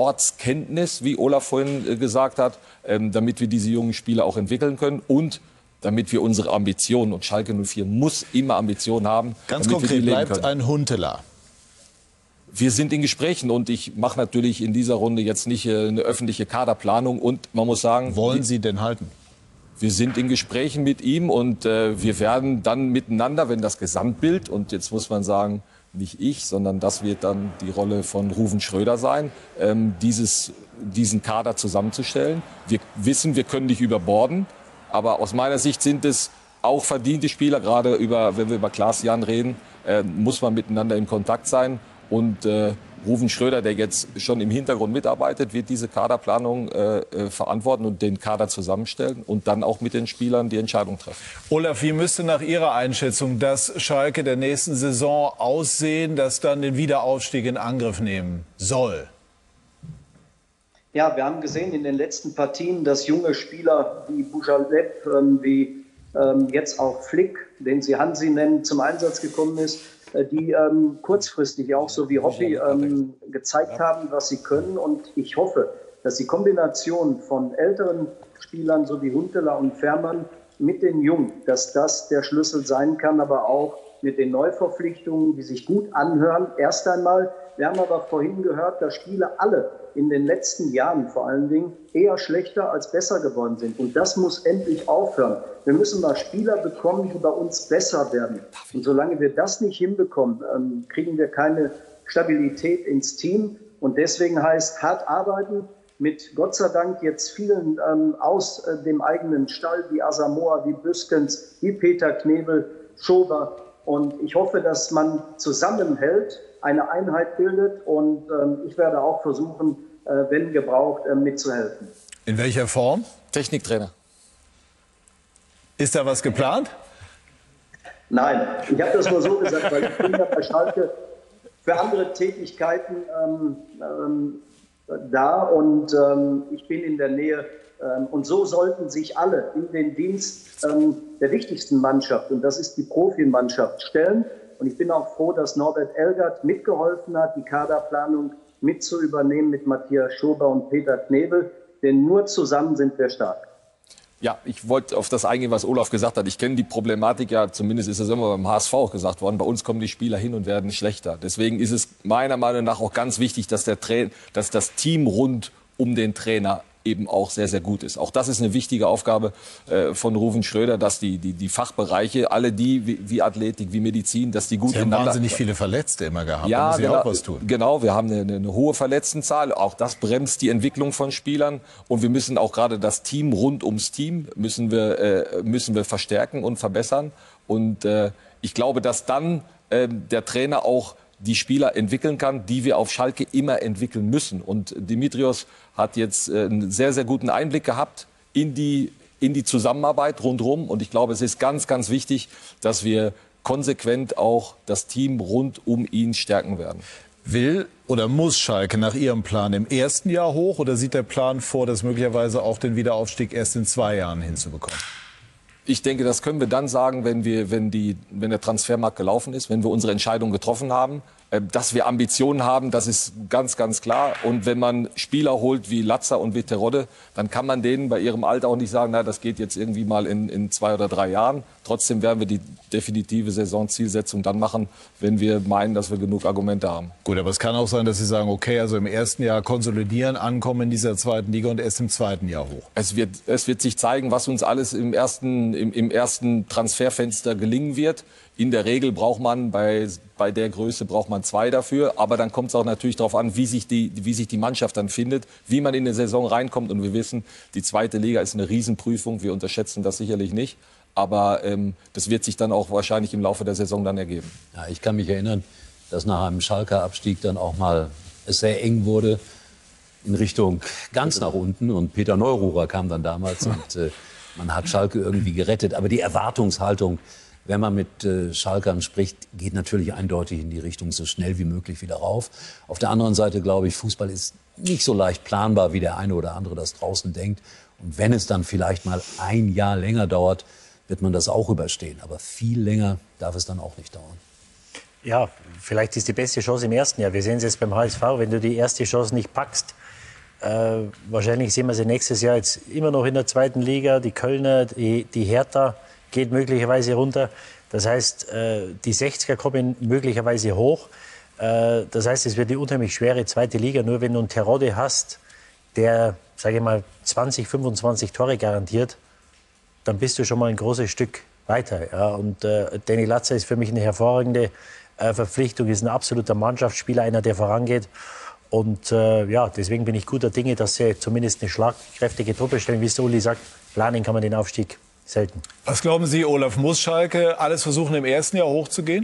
Ortskenntnis, wie Olaf vorhin äh, gesagt hat, ähm, damit wir diese jungen Spieler auch entwickeln können. Und damit wir unsere Ambitionen, und Schalke null vier muss immer Ambitionen haben. Ganz konkret, bleibt ein Huntelaar? Wir sind in Gesprächen und ich mache natürlich in dieser Runde jetzt nicht äh, eine öffentliche Kaderplanung und man muss sagen... Wollen Sie denn halten? Wir sind in Gesprächen mit ihm und äh, wir werden dann miteinander, wenn das Gesamtbild, und jetzt muss man sagen, nicht ich, sondern das wird dann die Rolle von Ruven Schröder sein, ähm, dieses, diesen Kader zusammenzustellen. Wir wissen, wir können nicht überborden, aber aus meiner Sicht sind es auch verdiente Spieler, gerade über, wenn wir über Klaas Jan reden, äh, muss man miteinander in Kontakt sein. Und äh, Ruven Schröder, der jetzt schon im Hintergrund mitarbeitet, wird diese Kaderplanung äh, äh, verantworten und den Kader zusammenstellen und dann auch mit den Spielern die Entscheidung treffen. Olaf, wie müsste nach Ihrer Einschätzung das Schalke der nächsten Saison aussehen, das dann den Wiederaufstieg in Angriff nehmen soll? Ja, wir haben gesehen in den letzten Partien, dass junge Spieler wie Bujaleb, ähm, wie ähm, jetzt auch Flick, den Sie Hansi nennen, zum Einsatz gekommen ist, die ähm, kurzfristig auch so wie Hoppi ähm, gezeigt haben, was sie können. Und ich hoffe, dass die Kombination von älteren Spielern, so wie Huntelaar und Fährmann, mit den Jungen, dass das der Schlüssel sein kann, aber auch mit den Neuverpflichtungen, die sich gut anhören. Erst einmal, wir haben aber vorhin gehört, dass Spiele alle in den letzten Jahren vor allen Dingen eher schlechter als besser geworden sind. Und das muss endlich aufhören. Wir müssen mal Spieler bekommen, die bei uns besser werden. Und solange wir das nicht hinbekommen, ähm, kriegen wir keine Stabilität ins Team. Und deswegen heißt hart arbeiten, mit Gott sei Dank jetzt vielen ähm, aus äh, dem eigenen Stall, wie Asamoah, wie Büskens, wie Peter Knebel, Schober. Und ich hoffe, dass man zusammenhält, eine Einheit bildet. Und ähm, ich werde auch versuchen, äh, wenn gebraucht, äh, mitzuhelfen. In welcher Form? Techniktrainer. Ist da was geplant? Nein, ich habe das nur so gesagt, weil ich bin ja bei Schalke für andere Tätigkeiten ähm, ähm, da und ähm, ich bin in der Nähe. Ähm, und so sollten sich alle in den Dienst ähm, der wichtigsten Mannschaft, und das ist die Profimannschaft, stellen. Und ich bin auch froh, dass Norbert Elgert mitgeholfen hat, die Kaderplanung mit zu übernehmen mit Matthias Schober und Peter Knebel. Denn nur zusammen sind wir stark. Ja, ich wollte auf das eingehen, was Olaf gesagt hat. Ich kenne die Problematik ja, zumindest ist es immer beim H S V auch gesagt worden. Bei uns kommen die Spieler hin und werden schlechter. Deswegen ist es meiner Meinung nach auch ganz wichtig, dass, der Tra- dass das Team rund um den Trainer eben auch sehr, sehr gut ist. Auch das ist eine wichtige Aufgabe äh, von Ruven Schröder, dass die, die, die Fachbereiche, alle die, wie, wie Athletik, wie Medizin, dass die gut Sie haben wahnsinnig viele Verletzte immer gehabt. Ja, da muss genau, auch was tun. Genau, wir haben eine, eine hohe Verletztenzahl. Auch das bremst die Entwicklung von Spielern. Und wir müssen auch gerade das Team rund ums Team müssen wir, äh, müssen wir verstärken und verbessern. Und äh, ich glaube, dass dann äh, der Trainer auch die Spieler entwickeln kann, die wir auf Schalke immer entwickeln müssen. Und Dimitrios hat jetzt einen sehr, sehr guten Einblick gehabt in die, in die Zusammenarbeit rundherum. Und ich glaube, es ist ganz, ganz wichtig, dass wir konsequent auch das Team rund um ihn stärken werden. Will oder muss Schalke nach Ihrem Plan im ersten Jahr hoch oder sieht der Plan vor, das möglicherweise auch den Wiederaufstieg erst in zwei Jahren hinzubekommen? Ich denke, das können wir dann sagen, wenn, wir, wenn, die, wenn der Transfermarkt gelaufen ist, wenn wir unsere Entscheidung getroffen haben. Äh, dass wir Ambitionen haben, das ist ganz, ganz klar. Und wenn man Spieler holt wie Latza und wie Terodde, dann kann man denen bei ihrem Alter auch nicht sagen, na, das geht jetzt irgendwie mal in, in zwei oder drei Jahren. Trotzdem werden wir die definitive Saisonzielsetzung dann machen, wenn wir meinen, dass wir genug Argumente haben. Gut, aber es kann auch sein, dass Sie sagen, okay, also im ersten Jahr konsolidieren, ankommen in dieser zweiten Liga und erst im zweiten Jahr hoch. Es wird, es wird sich zeigen, was uns alles im ersten, im, im ersten Transferfenster gelingen wird. In der Regel braucht man bei, bei der Größe braucht man zwei dafür. Aber dann kommt es auch natürlich darauf an, wie sich, die, wie sich die Mannschaft dann findet, wie man in die Saison reinkommt. Und wir wissen, die zweite Liga ist eine Riesenprüfung. Wir unterschätzen das sicherlich nicht. Aber ähm, das wird sich dann auch wahrscheinlich im Laufe der Saison dann ergeben. Ja, ich kann mich erinnern, dass nach einem Schalker Abstieg dann auch mal es sehr eng wurde in Richtung ganz nach unten. Und Peter Neururer kam dann damals und äh, man hat Schalke irgendwie gerettet. Aber die Erwartungshaltung, wenn man mit äh, Schalkern spricht, geht natürlich eindeutig in die Richtung so schnell wie möglich wieder rauf. Auf der anderen Seite glaube ich, Fußball ist nicht so leicht planbar, wie der eine oder andere das draußen denkt. Und wenn es dann vielleicht mal ein Jahr länger dauert, wird man das auch überstehen. Aber viel länger darf es dann auch nicht dauern. Ja, vielleicht ist die beste Chance im ersten Jahr. Wir sehen es jetzt beim H S V, wenn du die erste Chance nicht packst, Äh, wahrscheinlich sehen wir sie nächstes Jahr jetzt immer noch in der zweiten Liga. Die Kölner, die, die Hertha geht möglicherweise runter. Das heißt, äh, die sechziger kommen möglicherweise hoch. Äh, das heißt, es wird die unheimlich schwere zweite Liga. Nur wenn du einen Terodde hast, der, sage ich mal, zwanzig, fünfundzwanzig Tore garantiert, dann bist du schon mal ein großes Stück weiter. Ja. Und äh, Danny Latzer ist für mich eine hervorragende äh, Verpflichtung, ist ein absoluter Mannschaftsspieler, einer, der vorangeht. Und äh, ja, deswegen bin ich guter Dinge, dass sie zumindest eine schlagkräftige Truppe stellen. Wie es Uli sagt, planen kann man den Aufstieg selten. Was glauben Sie, Olaf, muss Schalke alles versuchen, im ersten Jahr hochzugehen?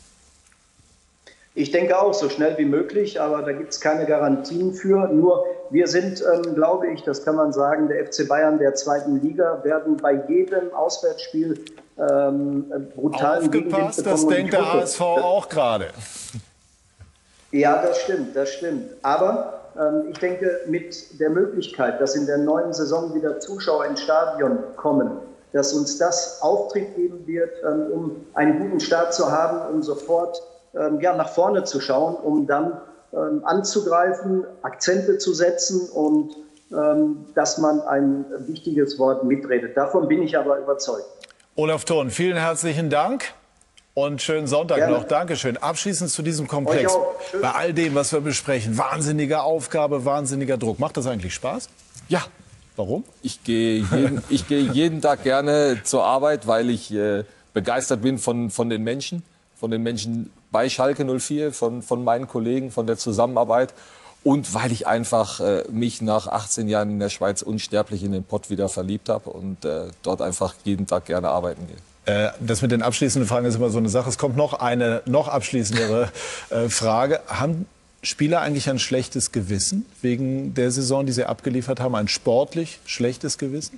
Ich denke auch, so schnell wie möglich, aber da gibt es keine Garantien für. Nur wir sind, ähm, glaube ich, das kann man sagen, der F C Bayern der zweiten Liga, werden bei jedem Auswärtsspiel ähm, brutalen Gegenwind bekommen. Das denkt der H S V auch gerade. Ja, das stimmt, das stimmt. Aber ähm, ich denke, mit der Möglichkeit, dass in der neuen Saison wieder Zuschauer ins Stadion kommen, dass uns das Auftrieb geben wird, ähm, um einen guten Start zu haben, um sofort ähm, ja, nach vorne zu schauen, um dann ähm, anzugreifen, Akzente zu setzen und ähm, dass man ein wichtiges Wort mitredet. Davon bin ich aber überzeugt. Olaf Thurn, vielen herzlichen Dank. Und schönen Sonntag Gerne. noch. Dankeschön. Abschließend zu diesem Komplex. Bei all dem, was wir besprechen, wahnsinnige Aufgabe, wahnsinniger Druck. Macht das eigentlich Spaß? Ja. Warum? Ich gehe jeden, ich gehe jeden Tag gerne zur Arbeit, weil ich äh, begeistert bin von, von den Menschen. Von den Menschen bei Schalke null vier, von, von meinen Kollegen, von der Zusammenarbeit. Und weil ich einfach äh, mich nach achtzehn Jahren in der Schweiz unsterblich in den Pott wieder verliebt habe und äh, dort einfach jeden Tag gerne arbeiten gehe. Das mit den abschließenden Fragen ist immer so eine Sache. Es kommt noch eine noch abschließendere Frage. Haben Spieler eigentlich ein schlechtes Gewissen wegen der Saison, die sie abgeliefert haben? Ein sportlich schlechtes Gewissen?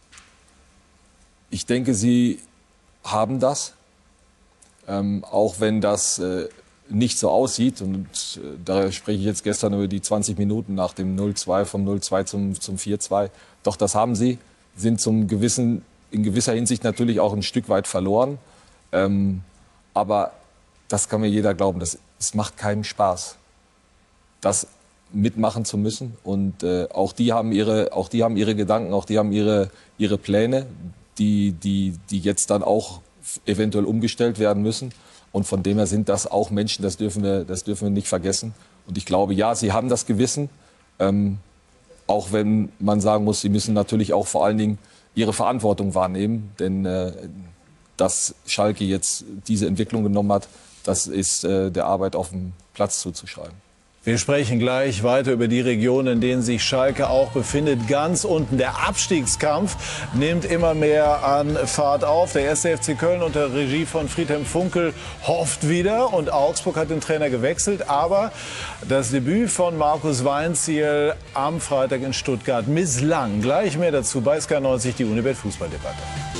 Ich denke, sie haben das. Ähm, auch wenn das äh, nicht so aussieht. Und äh, da spreche ich jetzt gestern über die zwanzig Minuten nach dem null zwei, vom null zwei zum, zum vier zwei. Doch, das haben sie. Sind zum gewissen in gewisser Hinsicht natürlich auch ein Stück weit verloren. Ähm, aber das kann mir jeder glauben. Das, es macht keinen Spaß, das mitmachen zu müssen. Und äh, auch die haben ihre, auch die haben ihre Gedanken, auch die haben ihre, ihre Pläne, die, die, die jetzt dann auch eventuell umgestellt werden müssen. Und von dem her sind das auch Menschen, das dürfen wir, das dürfen wir nicht vergessen. Und ich glaube, ja, sie haben das Gewissen. Ähm, auch wenn man sagen muss, sie müssen natürlich auch vor allen Dingen ihre Verantwortung wahrnehmen, denn äh, dass Schalke jetzt diese Entwicklung genommen hat, das ist äh, der Arbeit auf dem Platz zuzuschreiben. Wir sprechen gleich weiter über die Region, in denen sich Schalke auch befindet. Ganz unten. Der Abstiegskampf nimmt immer mehr an Fahrt auf. Der erste F C Köln unter Regie von Friedhelm Funkel hofft wieder. Und Augsburg hat den Trainer gewechselt. Aber das Debüt von Markus Weinzierl am Freitag in Stuttgart misslang. Gleich mehr dazu bei Sky neunzig, die Unibet Fußballdebatte.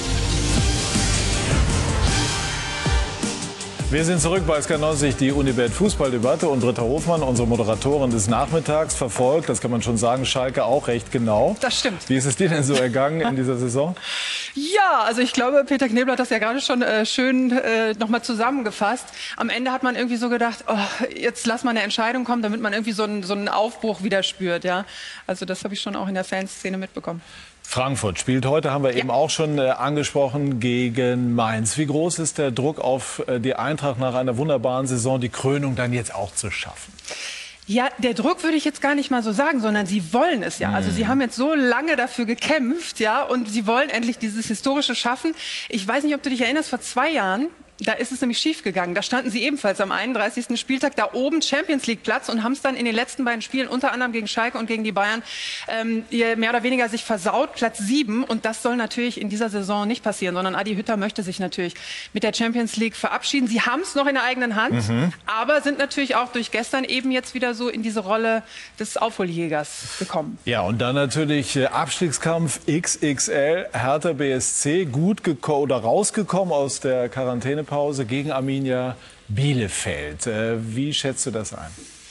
Wir sind zurück bei Sky neunzig, die Unibet Fußballdebatte. Und Britta Hofmann, unsere Moderatorin des Nachmittags, verfolgt, das kann man schon sagen, Schalke auch recht genau. Das stimmt. Wie ist es dir denn so ergangen in dieser Saison? Ja, also ich glaube, Peter Knebel hat das ja gerade schon äh, schön äh, nochmal zusammengefasst. Am Ende hat man irgendwie so gedacht, oh, jetzt lass mal eine Entscheidung kommen, damit man irgendwie so einen, so einen Aufbruch wieder spürt. Ja? Also das habe ich schon auch in der Fanszene mitbekommen. Frankfurt spielt heute, haben wir ja eben auch schon äh, angesprochen, gegen Mainz. Wie groß ist der Druck auf äh, die Eintracht nach einer wunderbaren Saison, die Krönung dann jetzt auch zu schaffen? Ja, der Druck würde ich jetzt gar nicht mal so sagen, sondern sie wollen es ja. Also sie haben jetzt so lange dafür gekämpft, ja, und sie wollen endlich dieses Historische schaffen. Ich weiß nicht, ob du dich erinnerst, vor zwei Jahren, da ist es nämlich schief gegangen. Da standen sie ebenfalls am einunddreißigsten Spieltag da oben, Champions League Platz, und haben es dann in den letzten beiden Spielen, unter anderem gegen Schalke und gegen die Bayern, ähm, mehr oder weniger sich versaut, Platz sieben. Und das soll natürlich in dieser Saison nicht passieren, sondern Adi Hütter möchte sich natürlich mit der Champions League verabschieden. Sie haben es noch in der eigenen Hand, mhm. aber sind natürlich auch durch gestern eben jetzt wieder so in diese Rolle des Aufholjägers gekommen. Ja, und dann natürlich äh, Abstiegskampf X X L, Hertha B S C, gut geko- oder rausgekommen aus der Quarantänepause gegen Arminia Bielefeld. Äh, wie schätzt du das ein?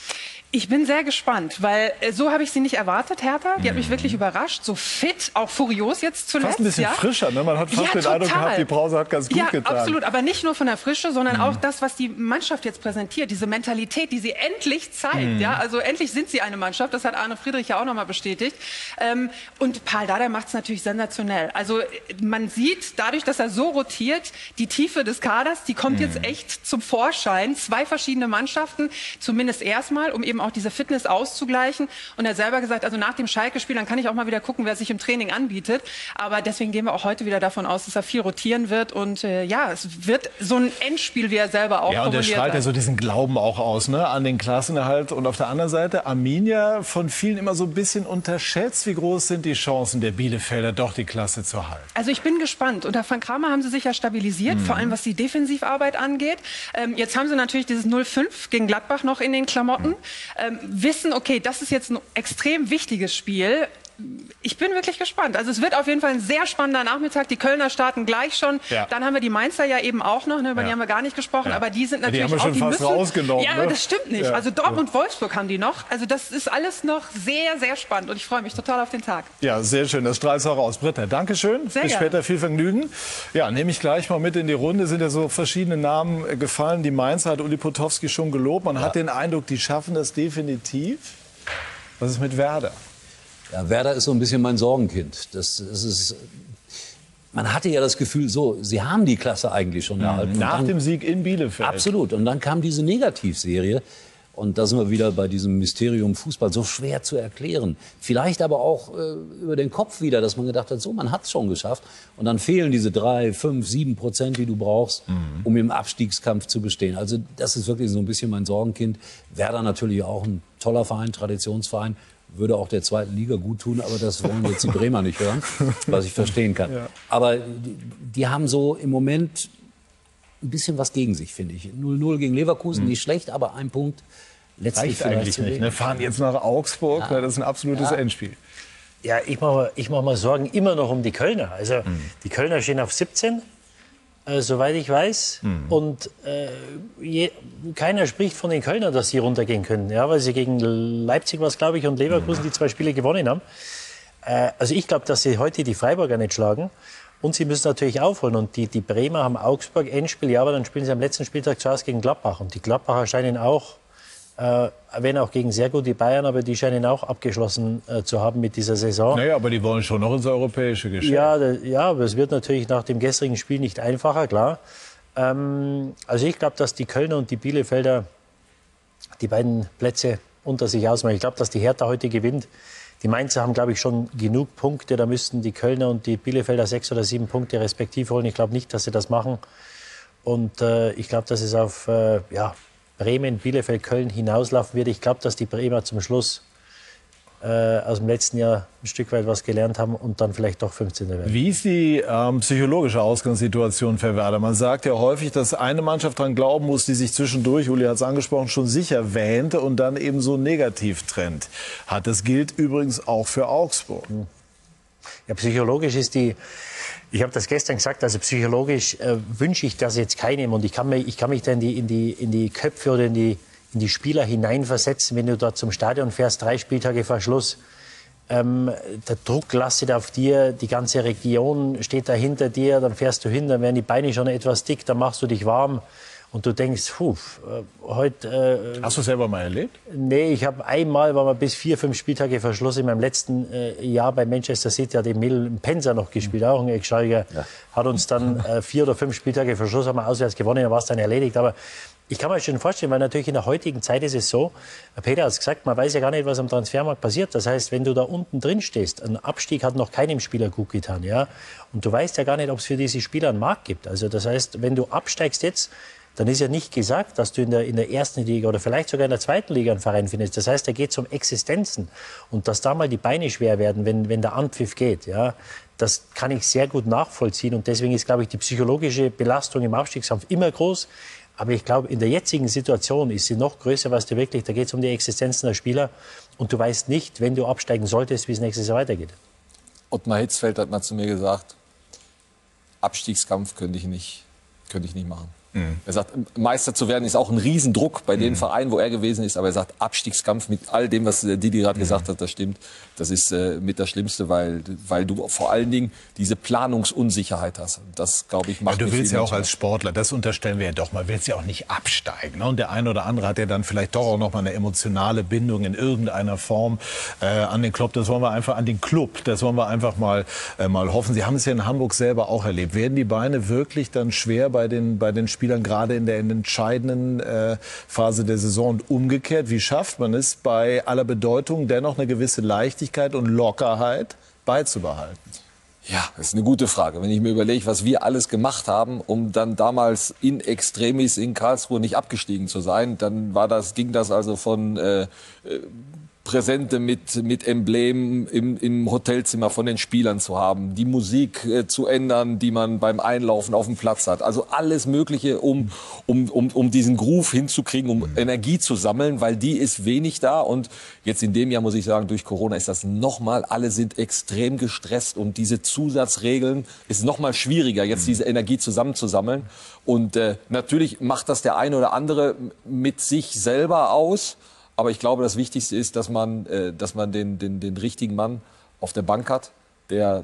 Ich bin sehr gespannt, weil äh, so habe ich sie nicht erwartet, Hertha. Die hat mich wirklich überrascht. So fit, auch furios jetzt zuletzt. Fast ein bisschen ja. frischer, ne? Man hat fast ja, den total. Eindruck gehabt, die Pause hat ganz gut ja, getan. Ja, absolut. Aber nicht nur von der Frische, sondern mhm. auch das, was die Mannschaft jetzt präsentiert. Diese Mentalität, die sie endlich zeigt. Mhm. Ja? Also endlich sind sie eine Mannschaft. Das hat Arne Friedrich ja auch noch mal bestätigt. Ähm, und Pal Dardai macht es natürlich sensationell. Also man sieht, dadurch, dass er so rotiert, die Tiefe des Kaders, die kommt mhm. jetzt echt zum Vorschein. Zwei verschiedene Mannschaften, zumindest erstmal, um eben auch diese Fitness auszugleichen. Und er hat selber gesagt, also nach dem Schalke-Spiel, dann kann ich auch mal wieder gucken, wer sich im Training anbietet. Aber deswegen gehen wir auch heute wieder davon aus, dass er viel rotieren wird. Und äh, ja, es wird so ein Endspiel, wie er selber auch ja, und er strahlt ja so diesen Glauben auch aus, ne, an den Klassenerhalt. Und auf der anderen Seite, Arminia von vielen immer so ein bisschen unterschätzt. Wie groß sind die Chancen der Bielefelder, doch die Klasse zu halten? Also ich bin gespannt. Unter Frank Kramer haben sie sich ja stabilisiert, mhm. vor allem was die Defensivarbeit angeht. Ähm, jetzt haben sie natürlich dieses null fünf gegen Gladbach noch in den Klamotten. Mhm. Ähm, wissen, okay, das ist jetzt ein extrem wichtiges Spiel. Ich bin wirklich gespannt. Also es wird auf jeden Fall ein sehr spannender Nachmittag. Die Kölner starten gleich schon. Ja. Dann haben wir die Mainzer ja eben auch noch, ne, über ja. die haben wir gar nicht gesprochen. Ja. Aber die sind natürlich ja, die haben wir auch, schon die fast müssen, rausgenommen. Ja, ne? das stimmt nicht. Ja. Also Dortmund, Wolfsburg haben die noch. Also das ist alles noch sehr, sehr spannend. Und ich freue mich total auf den Tag. Ja, sehr schön. Das strahlt auch aus. Britta, Dankeschön. Sehr Bis gerne. später. Viel Vergnügen. Ja, nehme ich gleich mal mit in die Runde. Sind ja so verschiedene Namen gefallen. Die Mainzer hat Uli Potowski schon gelobt. Man ja. hat den Eindruck, die schaffen das definitiv. Was ist mit Werder? Ja, Werder ist so ein bisschen mein Sorgenkind. Das, das ist, man hatte ja das Gefühl, so, sie haben die Klasse eigentlich schon erhalten. Nach dann, dem Sieg in Bielefeld. Absolut. Und dann kam diese Negativserie. Und da sind wir wieder bei diesem Mysterium Fußball, so schwer zu erklären. Vielleicht aber auch äh, über den Kopf wieder, dass man gedacht hat, so, man hat es schon geschafft. Und dann fehlen diese drei, fünf, sieben Prozent, die du brauchst, mhm. um im Abstiegskampf zu bestehen. Also das ist wirklich so ein bisschen mein Sorgenkind. Werder natürlich auch ein toller Verein, Traditionsverein. Würde auch der zweiten Liga gut tun, aber das wollen jetzt die Bremer nicht hören, was ich verstehen kann. Ja. Aber die, die haben so im Moment ein bisschen was gegen sich, finde ich. null null gegen Leverkusen, mhm. nicht schlecht, aber ein Punkt letztlich reicht eigentlich nicht. Ne? Fahren jetzt nach Augsburg, ja. das ist ein absolutes ja. Endspiel. Ja, ich mache ich mach mal Sorgen immer noch um die Kölner. Also mhm. die Kölner stehen auf siebzehn. Äh, soweit ich weiß. Mhm. Und äh, je, keiner spricht von den Kölnern, dass sie runtergehen können. Ja, weil sie gegen Leipzig, was glaube ich, und Leverkusen mhm. die zwei Spiele gewonnen haben. Äh, also ich glaube, dass sie heute die Freiburger nicht schlagen. Und sie müssen natürlich aufholen. Und die, die Bremer haben Augsburg Endspiel. Ja, aber dann spielen sie am letzten Spieltag zu Hause gegen Gladbach. Und die Gladbacher scheinen auch, äh, wenn auch gegen sehr gut die Bayern, aber die scheinen auch abgeschlossen äh, zu haben mit dieser Saison. Naja, aber die wollen schon noch ins europäische Geschäft. Ja, ja, aber es wird natürlich nach dem gestrigen Spiel nicht einfacher, klar. Ähm, also ich glaube, dass die Kölner und die Bielefelder die beiden Plätze unter sich ausmachen. Ich glaube, dass die Hertha heute gewinnt. Die Mainzer haben, glaube ich, schon genug Punkte. Da müssten die Kölner und die Bielefelder sechs oder sieben Punkte respektiv holen. Ich glaube nicht, dass sie das machen. Und äh, ich glaube, dass es auf äh, ja, Bremen, Bielefeld, Köln hinauslaufen wird. Ich glaube, dass die Bremer zum Schluss äh, aus dem letzten Jahr ein Stück weit was gelernt haben und dann vielleicht doch fünfzehnter werden. Wie ist die ähm, psychologische Ausgangssituation für Werder? Man sagt ja häufig, dass eine Mannschaft daran glauben muss, die sich zwischendurch, Uli hat es angesprochen, schon sicher wähnte und dann eben so negativ trennt. Hat das gilt übrigens auch für Augsburg. Ja, psychologisch ist die... Ich habe das gestern gesagt, also psychologisch äh, wünsche ich das jetzt keinem. Und ich kann mich, ich kann mich da in die, in, die, in die Köpfe oder in die, in die Spieler hineinversetzen, wenn du dort zum Stadion fährst, drei Spieltage vor Schluss. Ähm, der Druck lastet auf dir, die ganze Region steht da hinter dir, dann fährst du hin, dann werden die Beine schon etwas dick, dann machst du dich warm. Und du denkst, puh, äh, heute... Äh, Hast du selber mal erlebt? Nee, ich habe einmal, war mal bis vier, fünf Spieltage vor Schluss in meinem letzten äh, Jahr bei Manchester City, hat Emil Pensa noch gespielt, auch ein Ex-Schalker, ja. Hat uns dann äh, vier oder fünf Spieltage vor Schluss haben wir auswärts gewonnen, dann war es dann erledigt. Aber ich kann mir schon vorstellen, weil natürlich in der heutigen Zeit ist es so, Peter hat es gesagt, man weiß ja gar nicht, was am Transfermarkt passiert. Das heißt, wenn du da unten drin stehst, ein Abstieg hat noch keinem Spieler gut getan, ja, und du weißt ja gar nicht, ob es für diese Spieler einen Markt gibt. Also das heißt, wenn du absteigst jetzt, dann ist ja nicht gesagt, dass du in der, in der ersten Liga oder vielleicht sogar in der zweiten Liga einen Verein findest. Das heißt, da geht es um Existenzen. Und dass da mal die Beine schwer werden, wenn, wenn der Anpfiff geht, ja, das kann ich sehr gut nachvollziehen. Und deswegen ist, glaube ich, die psychologische Belastung im Abstiegskampf immer groß. Aber ich glaube, in der jetzigen Situation ist sie noch größer, was du wirklich, da geht es um die Existenzen der Spieler. Und du weißt nicht, wenn du absteigen solltest, wie es nächstes Jahr weitergeht. Ottmar Hitzfeld hat mal zu mir gesagt, Abstiegskampf könnte ich nicht, könnte ich nicht machen. Mhm. Er sagt, Meister zu werden ist auch ein Riesendruck bei mhm. den Vereinen, wo er gewesen ist. Aber er sagt, Abstiegskampf mit all dem, was Didi gerade mhm. gesagt hat, das stimmt. Das ist äh, mit das Schlimmste, weil, weil du vor allen Dingen diese Planungsunsicherheit hast. Das, glaube ich, macht ja, du willst ja auch als Sportler, das unterstellen wir ja doch mal, willst ja auch nicht absteigen. Ne? Und der eine oder andere hat ja dann vielleicht doch auch noch mal eine emotionale Bindung in irgendeiner Form äh, an den Club. Das wollen wir einfach an den Club. Das wollen wir einfach mal, äh, mal hoffen. Sie haben es ja in Hamburg selber auch erlebt. Werden die Beine wirklich dann schwer bei den, bei den Spielern, gerade in der in entscheidenden äh, Phase der Saison? Und umgekehrt, wie schafft man es, bei aller Bedeutung dennoch eine gewisse Leichtigkeit und Lockerheit beizubehalten? Ja, das ist eine gute Frage. Wenn ich mir überlege, was wir alles gemacht haben, um dann damals in extremis in Karlsruhe nicht abgestiegen zu sein, dann war das, ging das also von äh, Präsente mit, mit Emblemen im, im Hotelzimmer von den Spielern zu haben, die Musik äh, zu ändern, die man beim Einlaufen auf dem Platz hat. Also alles Mögliche, um, um, um, um diesen Groove hinzukriegen, um Energie zu sammeln, weil die ist wenig da. Und jetzt in dem Jahr, muss ich sagen, durch Corona ist das nochmal, alle sind extrem gestresst und diese Zusatzregeln ist nochmal schwieriger, jetzt diese Energie zusammenzusammeln. Und äh, natürlich macht das der eine oder andere mit sich selber aus. Aber ich glaube, das Wichtigste ist, dass man, äh, dass man den, den, den richtigen Mann auf der Bank hat, der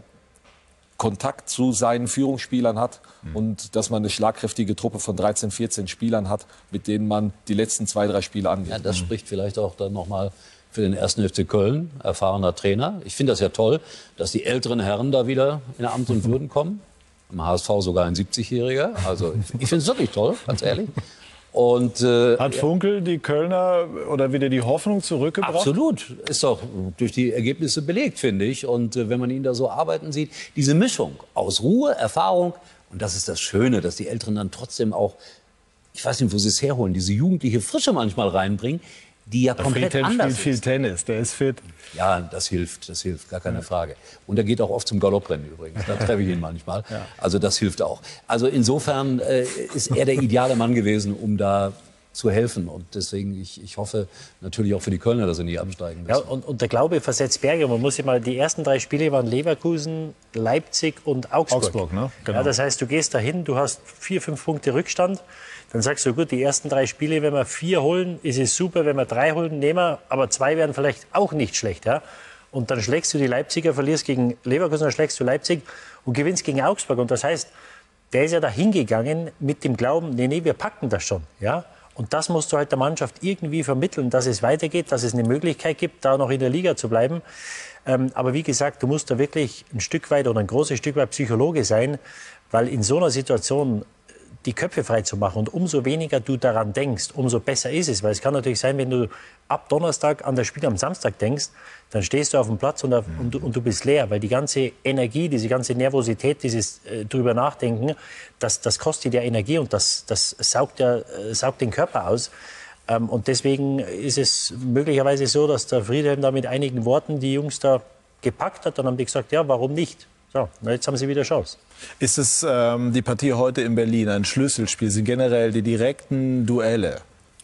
Kontakt zu seinen Führungsspielern hat mhm. und dass man eine schlagkräftige Truppe von dreizehn, vierzehn Spielern hat, mit denen man die letzten zwei, drei Spiele angeht. Ja, das mhm. spricht vielleicht auch dann nochmal für den ersten F C Köln, erfahrener Trainer. Ich finde das ja toll, dass die älteren Herren da wieder in Amt und Würden kommen. Im H S V sogar ein siebzigjähriger. Also ich finde es wirklich toll, ganz ehrlich. Und, äh, hat Funkel die Kölner oder wieder die Hoffnung zurückgebracht? Absolut. Ist doch durch die Ergebnisse belegt, finde ich. Und äh, wenn man ihn da so arbeiten sieht, diese Mischung aus Ruhe, Erfahrung, und das ist das Schöne, dass die Älteren dann trotzdem auch, ich weiß nicht, wo sie es herholen, diese jugendliche Frische manchmal reinbringen, die ja komplett Friedhelm anders spielt viel ist. Tennis, der ist fit. Ja, das hilft, das hilft, gar keine Frage. Und er geht auch oft zum Galopprennen übrigens, da treffe ich ihn manchmal. Ja. Also das hilft auch. Also insofern äh, ist er der ideale Mann gewesen, um da zu helfen. Und deswegen, ich, ich hoffe natürlich auch für die Kölner, dass sie nicht absteigen müssen. Ja, und, und der Glaube versetzt Berge. Man muss sich mal, die ersten drei Spiele waren Leverkusen, Leipzig und Augsburg. Augsburg, ne? Genau. Ja, das heißt, du gehst dahin, du hast vier, fünf Punkte Rückstand. Dann sagst du, gut, die ersten drei Spiele, wenn wir vier holen, ist es super. Wenn wir drei holen, nehmen wir. Aber zwei wären vielleicht auch nicht schlecht. Ja? Und dann schlägst du die Leipziger, verlierst gegen Leverkusen, dann schlägst du Leipzig und gewinnst gegen Augsburg. Und das heißt, der ist ja da hingegangen mit dem Glauben, nee, nee, wir packen das schon. Ja? Und das musst du halt der Mannschaft irgendwie vermitteln, dass es weitergeht, dass es eine Möglichkeit gibt, da noch in der Liga zu bleiben. Ähm, aber wie gesagt, du musst da wirklich ein Stück weit oder ein großes Stück weit Psychologe sein, weil in so einer Situation die Köpfe frei zu machen. Und umso weniger du daran denkst, umso besser ist es. Weil es kann natürlich sein, wenn du ab Donnerstag an das Spiel am Samstag denkst, dann stehst du auf dem Platz und, und, du, und du bist leer. Weil die ganze Energie, diese ganze Nervosität, dieses äh, drüber nachdenken, das, das kostet ja Energie und das, das saugt, ja, äh, saugt den Körper aus. Ähm, und deswegen ist es möglicherweise so, dass der Friedhelm da mit einigen Worten die Jungs da gepackt hat. Dann haben die gesagt, ja, warum nicht? So, na jetzt haben sie wieder Chance. Ist es ähm, die Partie heute in Berlin ein Schlüsselspiel? Sind generell die direkten Duelle,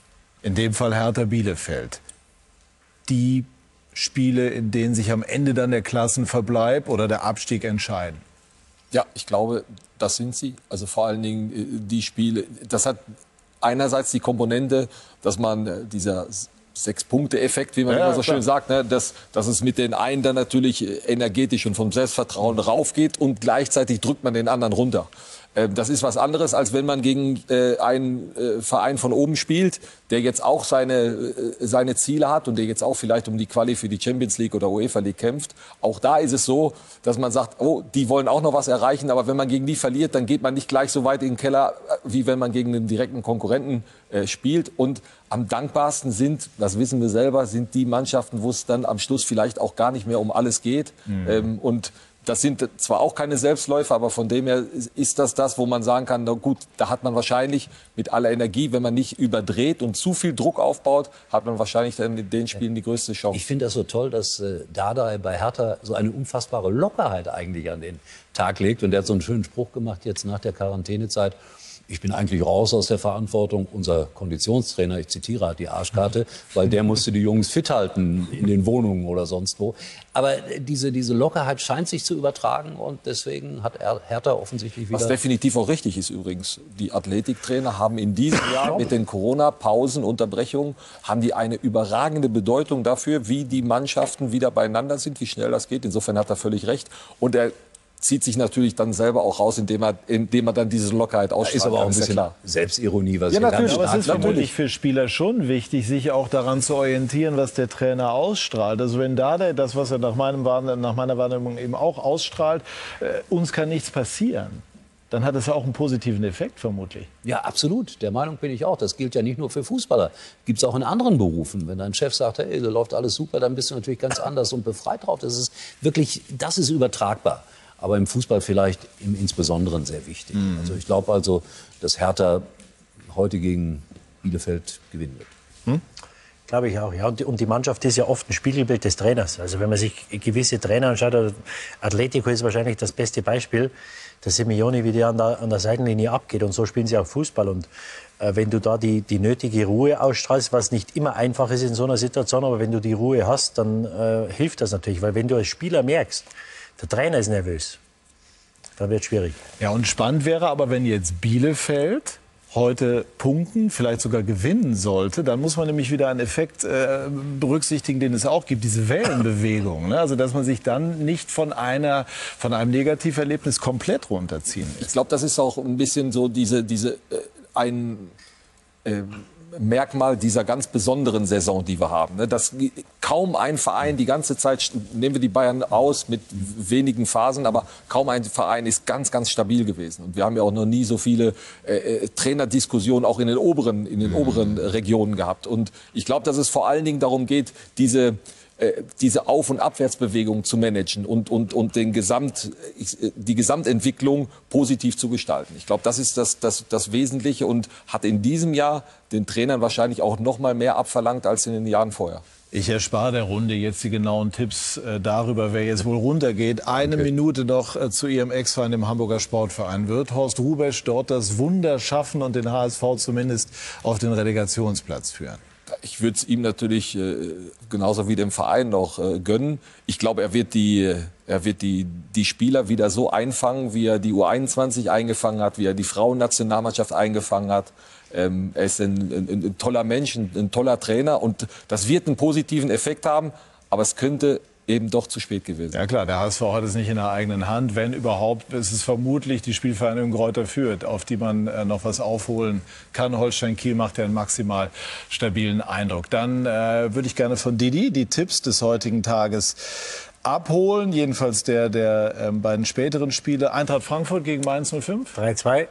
in dem Fall Hertha Bielefeld, die Spiele, in denen sich am Ende dann der Klassenverbleib oder der Abstieg entscheiden? Ja, ich glaube, das sind sie. Also vor allen Dingen die Spiele. Das hat einerseits die Komponente, dass man dieser Sechs-Punkte-Effekt, wie man ja, immer so klar. schön sagt, ne, dass, dass es mit den einen dann natürlich energetisch und vom Selbstvertrauen raufgeht und gleichzeitig drückt man den anderen runter. Ähm, das ist was anderes, als wenn man gegen äh, einen äh, Verein von oben spielt, der jetzt auch seine, äh, seine Ziele hat und der jetzt auch vielleicht um die Quali für die Champions League oder UEFA League kämpft. Auch da ist es so, dass man sagt, oh, die wollen auch noch was erreichen, aber wenn man gegen die verliert, dann geht man nicht gleich so weit in den Keller, wie wenn man gegen einen direkten Konkurrenten äh, spielt. Und am dankbarsten sind, das wissen wir selber, sind die Mannschaften, wo es dann am Schluss vielleicht auch gar nicht mehr um alles geht. Mhm. Ähm, und das sind zwar auch keine Selbstläufer, aber von dem her ist das das, wo man sagen kann, na gut, da hat man wahrscheinlich mit aller Energie, wenn man nicht überdreht und zu viel Druck aufbaut, hat man wahrscheinlich dann in den Spielen die größte Chance. Ich finde das so toll, dass äh, Dardai bei Hertha so eine unfassbare Lockerheit eigentlich an den Tag legt. Und der hat so einen schönen Spruch gemacht jetzt nach der Quarantänezeit. Ich bin eigentlich raus aus der Verantwortung. Unser Konditionstrainer, ich zitiere, hat die Arschkarte, weil der musste die Jungs fit halten in den Wohnungen oder sonst wo. Aber diese, diese Lockerheit scheint sich zu übertragen und deswegen hat Hertha offensichtlich wieder... Was definitiv auch richtig ist übrigens. Die Athletiktrainer haben in diesem Jahr mit den Corona-Pausen, Unterbrechungen, haben die eine überragende Bedeutung dafür, wie die Mannschaften wieder beieinander sind, wie schnell das geht. Insofern hat er völlig recht. Und er zieht sich natürlich dann selber auch raus, indem er, indem er dann diese Lockerheit ausstrahlt. Ist aber auch ein bisschen ja Selbstironie, was ja, wir natürlich. Aber es ist natürlich natürlich für Spieler schon wichtig, sich auch daran zu orientieren, was der Trainer ausstrahlt. Also wenn da der, das, was er nach, meinem, nach meiner Wahrnehmung eben auch ausstrahlt, äh, uns kann nichts passieren, dann hat es ja auch einen positiven Effekt vermutlich. Ja, absolut. Der Meinung bin ich auch. Das gilt ja nicht nur für Fußballer. Gibt es auch in anderen Berufen. Wenn dein Chef sagt, hey, da läuft alles super, dann bist du natürlich ganz anders und befreit drauf. Das ist wirklich, das ist übertragbar. Aber im Fußball vielleicht im Insbesonderen sehr wichtig. Mhm. Also ich glaube also, dass Hertha heute gegen Bielefeld gewinnen wird. Hm? Glaube ich auch, ja. Und die, und die Mannschaft ist ja oft ein Spiegelbild des Trainers. Also wenn man sich gewisse Trainer anschaut, Atletico ist wahrscheinlich das beste Beispiel, der Simeone, wie der an der, an der Seitenlinie abgeht. Und so spielen sie auch Fußball. Und äh, wenn du da die, die nötige Ruhe ausstrahlst, was nicht immer einfach ist in so einer Situation, aber wenn du die Ruhe hast, dann äh, hilft das natürlich. Weil wenn du als Spieler merkst, der Trainer ist nervös, dann wird es schwierig. Ja, und spannend wäre aber, wenn jetzt Bielefeld heute punkten, vielleicht sogar gewinnen sollte, dann muss man nämlich wieder einen Effekt äh, berücksichtigen, den es auch gibt, diese Wellenbewegung. Ne? Also dass man sich dann nicht von, einer, von einem Negativerlebnis komplett runterziehen lässt. Ich glaube, das ist auch ein bisschen so diese, diese äh, ein... Äh, Merkmal dieser ganz besonderen Saison, die wir haben. Dass kaum ein Verein die ganze Zeit, nehmen wir die Bayern aus mit wenigen Phasen, aber kaum ein Verein ist ganz, ganz stabil gewesen. Und wir haben ja auch noch nie so viele äh, Trainerdiskussionen auch in den oberen, in den oberen Regionen gehabt. Und ich glaube, dass es vor allen Dingen darum geht, diese diese Auf- und Abwärtsbewegung zu managen und, und, und den Gesamt, die Gesamtentwicklung positiv zu gestalten. Ich glaube, das ist das, das, das Wesentliche und hat in diesem Jahr den Trainern wahrscheinlich auch noch mal mehr abverlangt als in den Jahren vorher. Ich erspare der Runde jetzt die genauen Tipps äh, darüber, wer jetzt wohl runtergeht. Eine okay. Minute noch äh, zu Ihrem Ex-Verein, dem Hamburger Sportverein. Wird Horst Hrubesch dort das Wunder schaffen und den H S V zumindest auf den Relegationsplatz führen? Ich würde es ihm natürlich äh, genauso wie dem Verein noch äh, gönnen. Ich glaube, er wird die, er wird die, die Spieler wieder so einfangen, wie er die U einundzwanzig eingefangen hat, wie er die Frauennationalmannschaft eingefangen hat. Ähm, er ist ein, ein, ein toller Mensch, ein, ein toller Trainer und das wird einen positiven Effekt haben. Aber es könnte eben doch zu spät gewesen. Ja klar, der H S V hat es nicht in der eigenen Hand. Wenn überhaupt, ist es vermutlich die Spielvereinigung Greuther Fürth, auf die man äh, noch was aufholen kann. Holstein Kiel macht ja einen maximal stabilen Eindruck. Dann äh, würde ich gerne von Didi die Tipps des heutigen Tages abholen. Jedenfalls der der äh, beiden späteren Spiele. Eintracht Frankfurt gegen Mainz null fünf. drei zwei.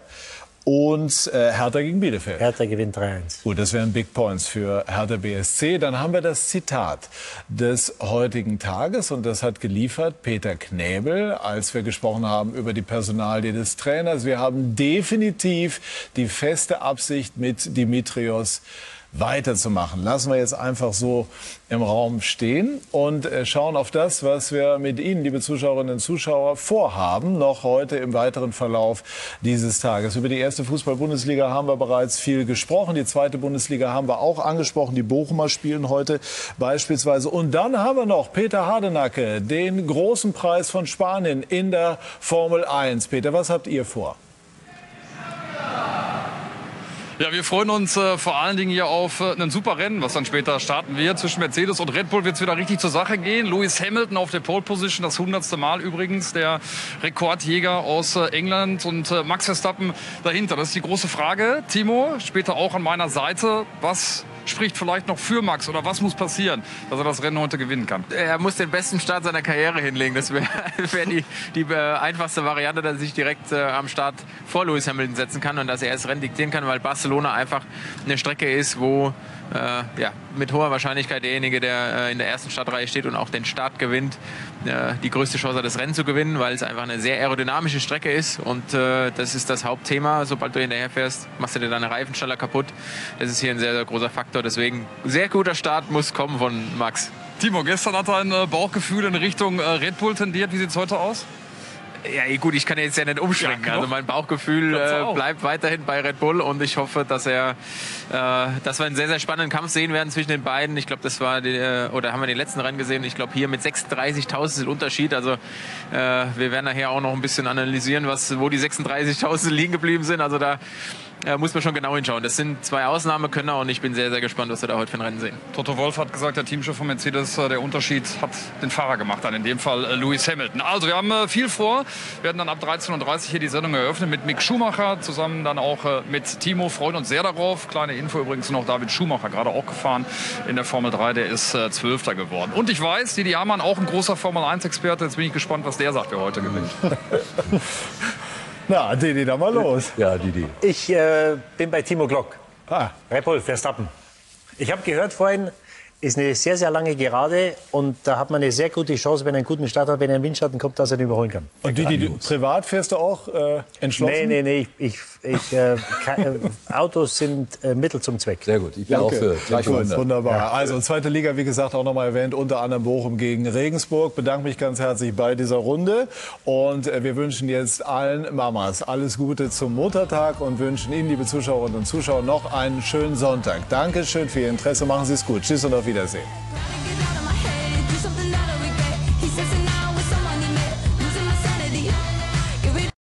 Und äh, Hertha gegen Bielefeld. Hertha gewinnt drei eins. Gut, das wären Big Points für Hertha B S C. Dann haben wir das Zitat des heutigen Tages. Und das hat geliefert Peter Knäbel, als wir gesprochen haben über die Personalie des Trainers. Wir haben definitiv die feste Absicht, mit Dimitrios weiterzumachen. Lassen wir jetzt einfach so im Raum stehen und schauen auf das, was wir mit Ihnen, liebe Zuschauerinnen und Zuschauer, vorhaben, noch heute im weiteren Verlauf dieses Tages. Über die erste Fußball-Bundesliga haben wir bereits viel gesprochen. Die zweite Bundesliga haben wir auch angesprochen. Die Bochumer spielen heute beispielsweise. Und dann haben wir noch Peter Hardenacke, den großen Preis von Spanien in der Formel eins. Peter, was habt ihr vor? Ja, wir freuen uns äh, vor allen Dingen hier auf äh, ein super Rennen, was dann später starten wird. Zwischen Mercedes und Red Bull wird es wieder richtig zur Sache gehen. Lewis Hamilton auf der Pole Position, das hundertste Mal übrigens, der Rekordjäger aus äh, England und äh, Max Verstappen dahinter. Das ist die große Frage. Timo, später auch an meiner Seite. Was spricht vielleicht noch für Max oder was muss passieren, dass er das Rennen heute gewinnen kann? Er muss den besten Start seiner Karriere hinlegen. Das wäre wär die, die äh, einfachste Variante, dass er sich direkt äh, am Start vor Lewis Hamilton setzen kann und dass er das Rennen diktieren kann, weil Barcelona einfach eine Strecke ist, wo äh, ja, mit hoher Wahrscheinlichkeit derjenige, der äh, in der ersten Startreihe steht und auch den Start gewinnt, äh, die größte Chance hat, das Rennen zu gewinnen, weil es einfach eine sehr aerodynamische Strecke ist und äh, das ist das Hauptthema. Sobald du hinterher fährst, machst du dir deine Reifenstaller kaputt. Das ist hier ein sehr, sehr großer Faktor. Deswegen sehr guter Start muss kommen von Max. Timo, gestern hat er ein Bauchgefühl in Richtung Red Bull tendiert. Wie sieht es heute aus? Ja, gut, ich kann jetzt ja nicht umschwenken. Ja, also mein Bauchgefühl äh, bleibt weiterhin bei Red Bull und ich hoffe, dass er, äh, dass wir einen sehr, sehr spannenden Kampf sehen werden zwischen den beiden. Ich glaube, das war die, äh, oder haben wir den letzten Rennen gesehen. Ich glaube, hier mit sechsunddreißigtausend Unterschied. Also äh, wir werden nachher auch noch ein bisschen analysieren, was, wo die sechsunddreißigtausend liegen geblieben sind. Also da äh, muss man schon genau hinschauen. Das sind zwei Ausnahmekönner und ich bin sehr, sehr gespannt, was wir da heute für ein Rennen sehen. Toto Wolff hat gesagt, der Teamchef von Mercedes, der Unterschied hat den Fahrer gemacht, dann in dem Fall äh, Lewis Hamilton. Also wir haben äh, viel vor. Wir werden dann ab dreizehn Uhr dreißig hier die Sendung eröffnen mit Mick Schumacher, zusammen dann auch äh, mit Timo. Freuen uns sehr darauf. Kleine Info übrigens noch, David Schumacher, gerade auch gefahren in der Formel drei, der ist äh, Zwölfter geworden. Und ich weiß, Didi Hamann, auch ein großer Formel eins Experte. Jetzt bin ich gespannt, was der sagt, wer heute gewinnt. Na, Didi, dann mal los. Ja, Didi. Ich äh, bin bei Timo Glock. Ah. Red Bull, Verstappen. Ich habe gehört vorhin, ist eine sehr, sehr lange Gerade und da hat man eine sehr gute Chance, wenn er einen guten Start hat, wenn er in den Windschatten kommt, dass er ihn überholen kann. Und Didi, du, privat fährst du auch äh, entschlossen? Nee, nee, nee, ich, ich, ich, äh, kein, äh, Autos sind äh, Mittel zum Zweck. Sehr gut, ich bin Ja, okay. auch für Gut, dreihundert. wunderbar. Ja. Also zweite Liga, wie gesagt, auch nochmal erwähnt, unter anderem Bochum gegen Regensburg. Bedanke mich ganz herzlich bei dieser Runde und äh, wir wünschen jetzt allen Mamas alles Gute zum Muttertag und wünschen Ihnen, liebe Zuschauerinnen und Zuschauer, noch einen schönen Sonntag. Dankeschön für Ihr Interesse, machen Sie es gut. Tschüss und auf Wiedersehen.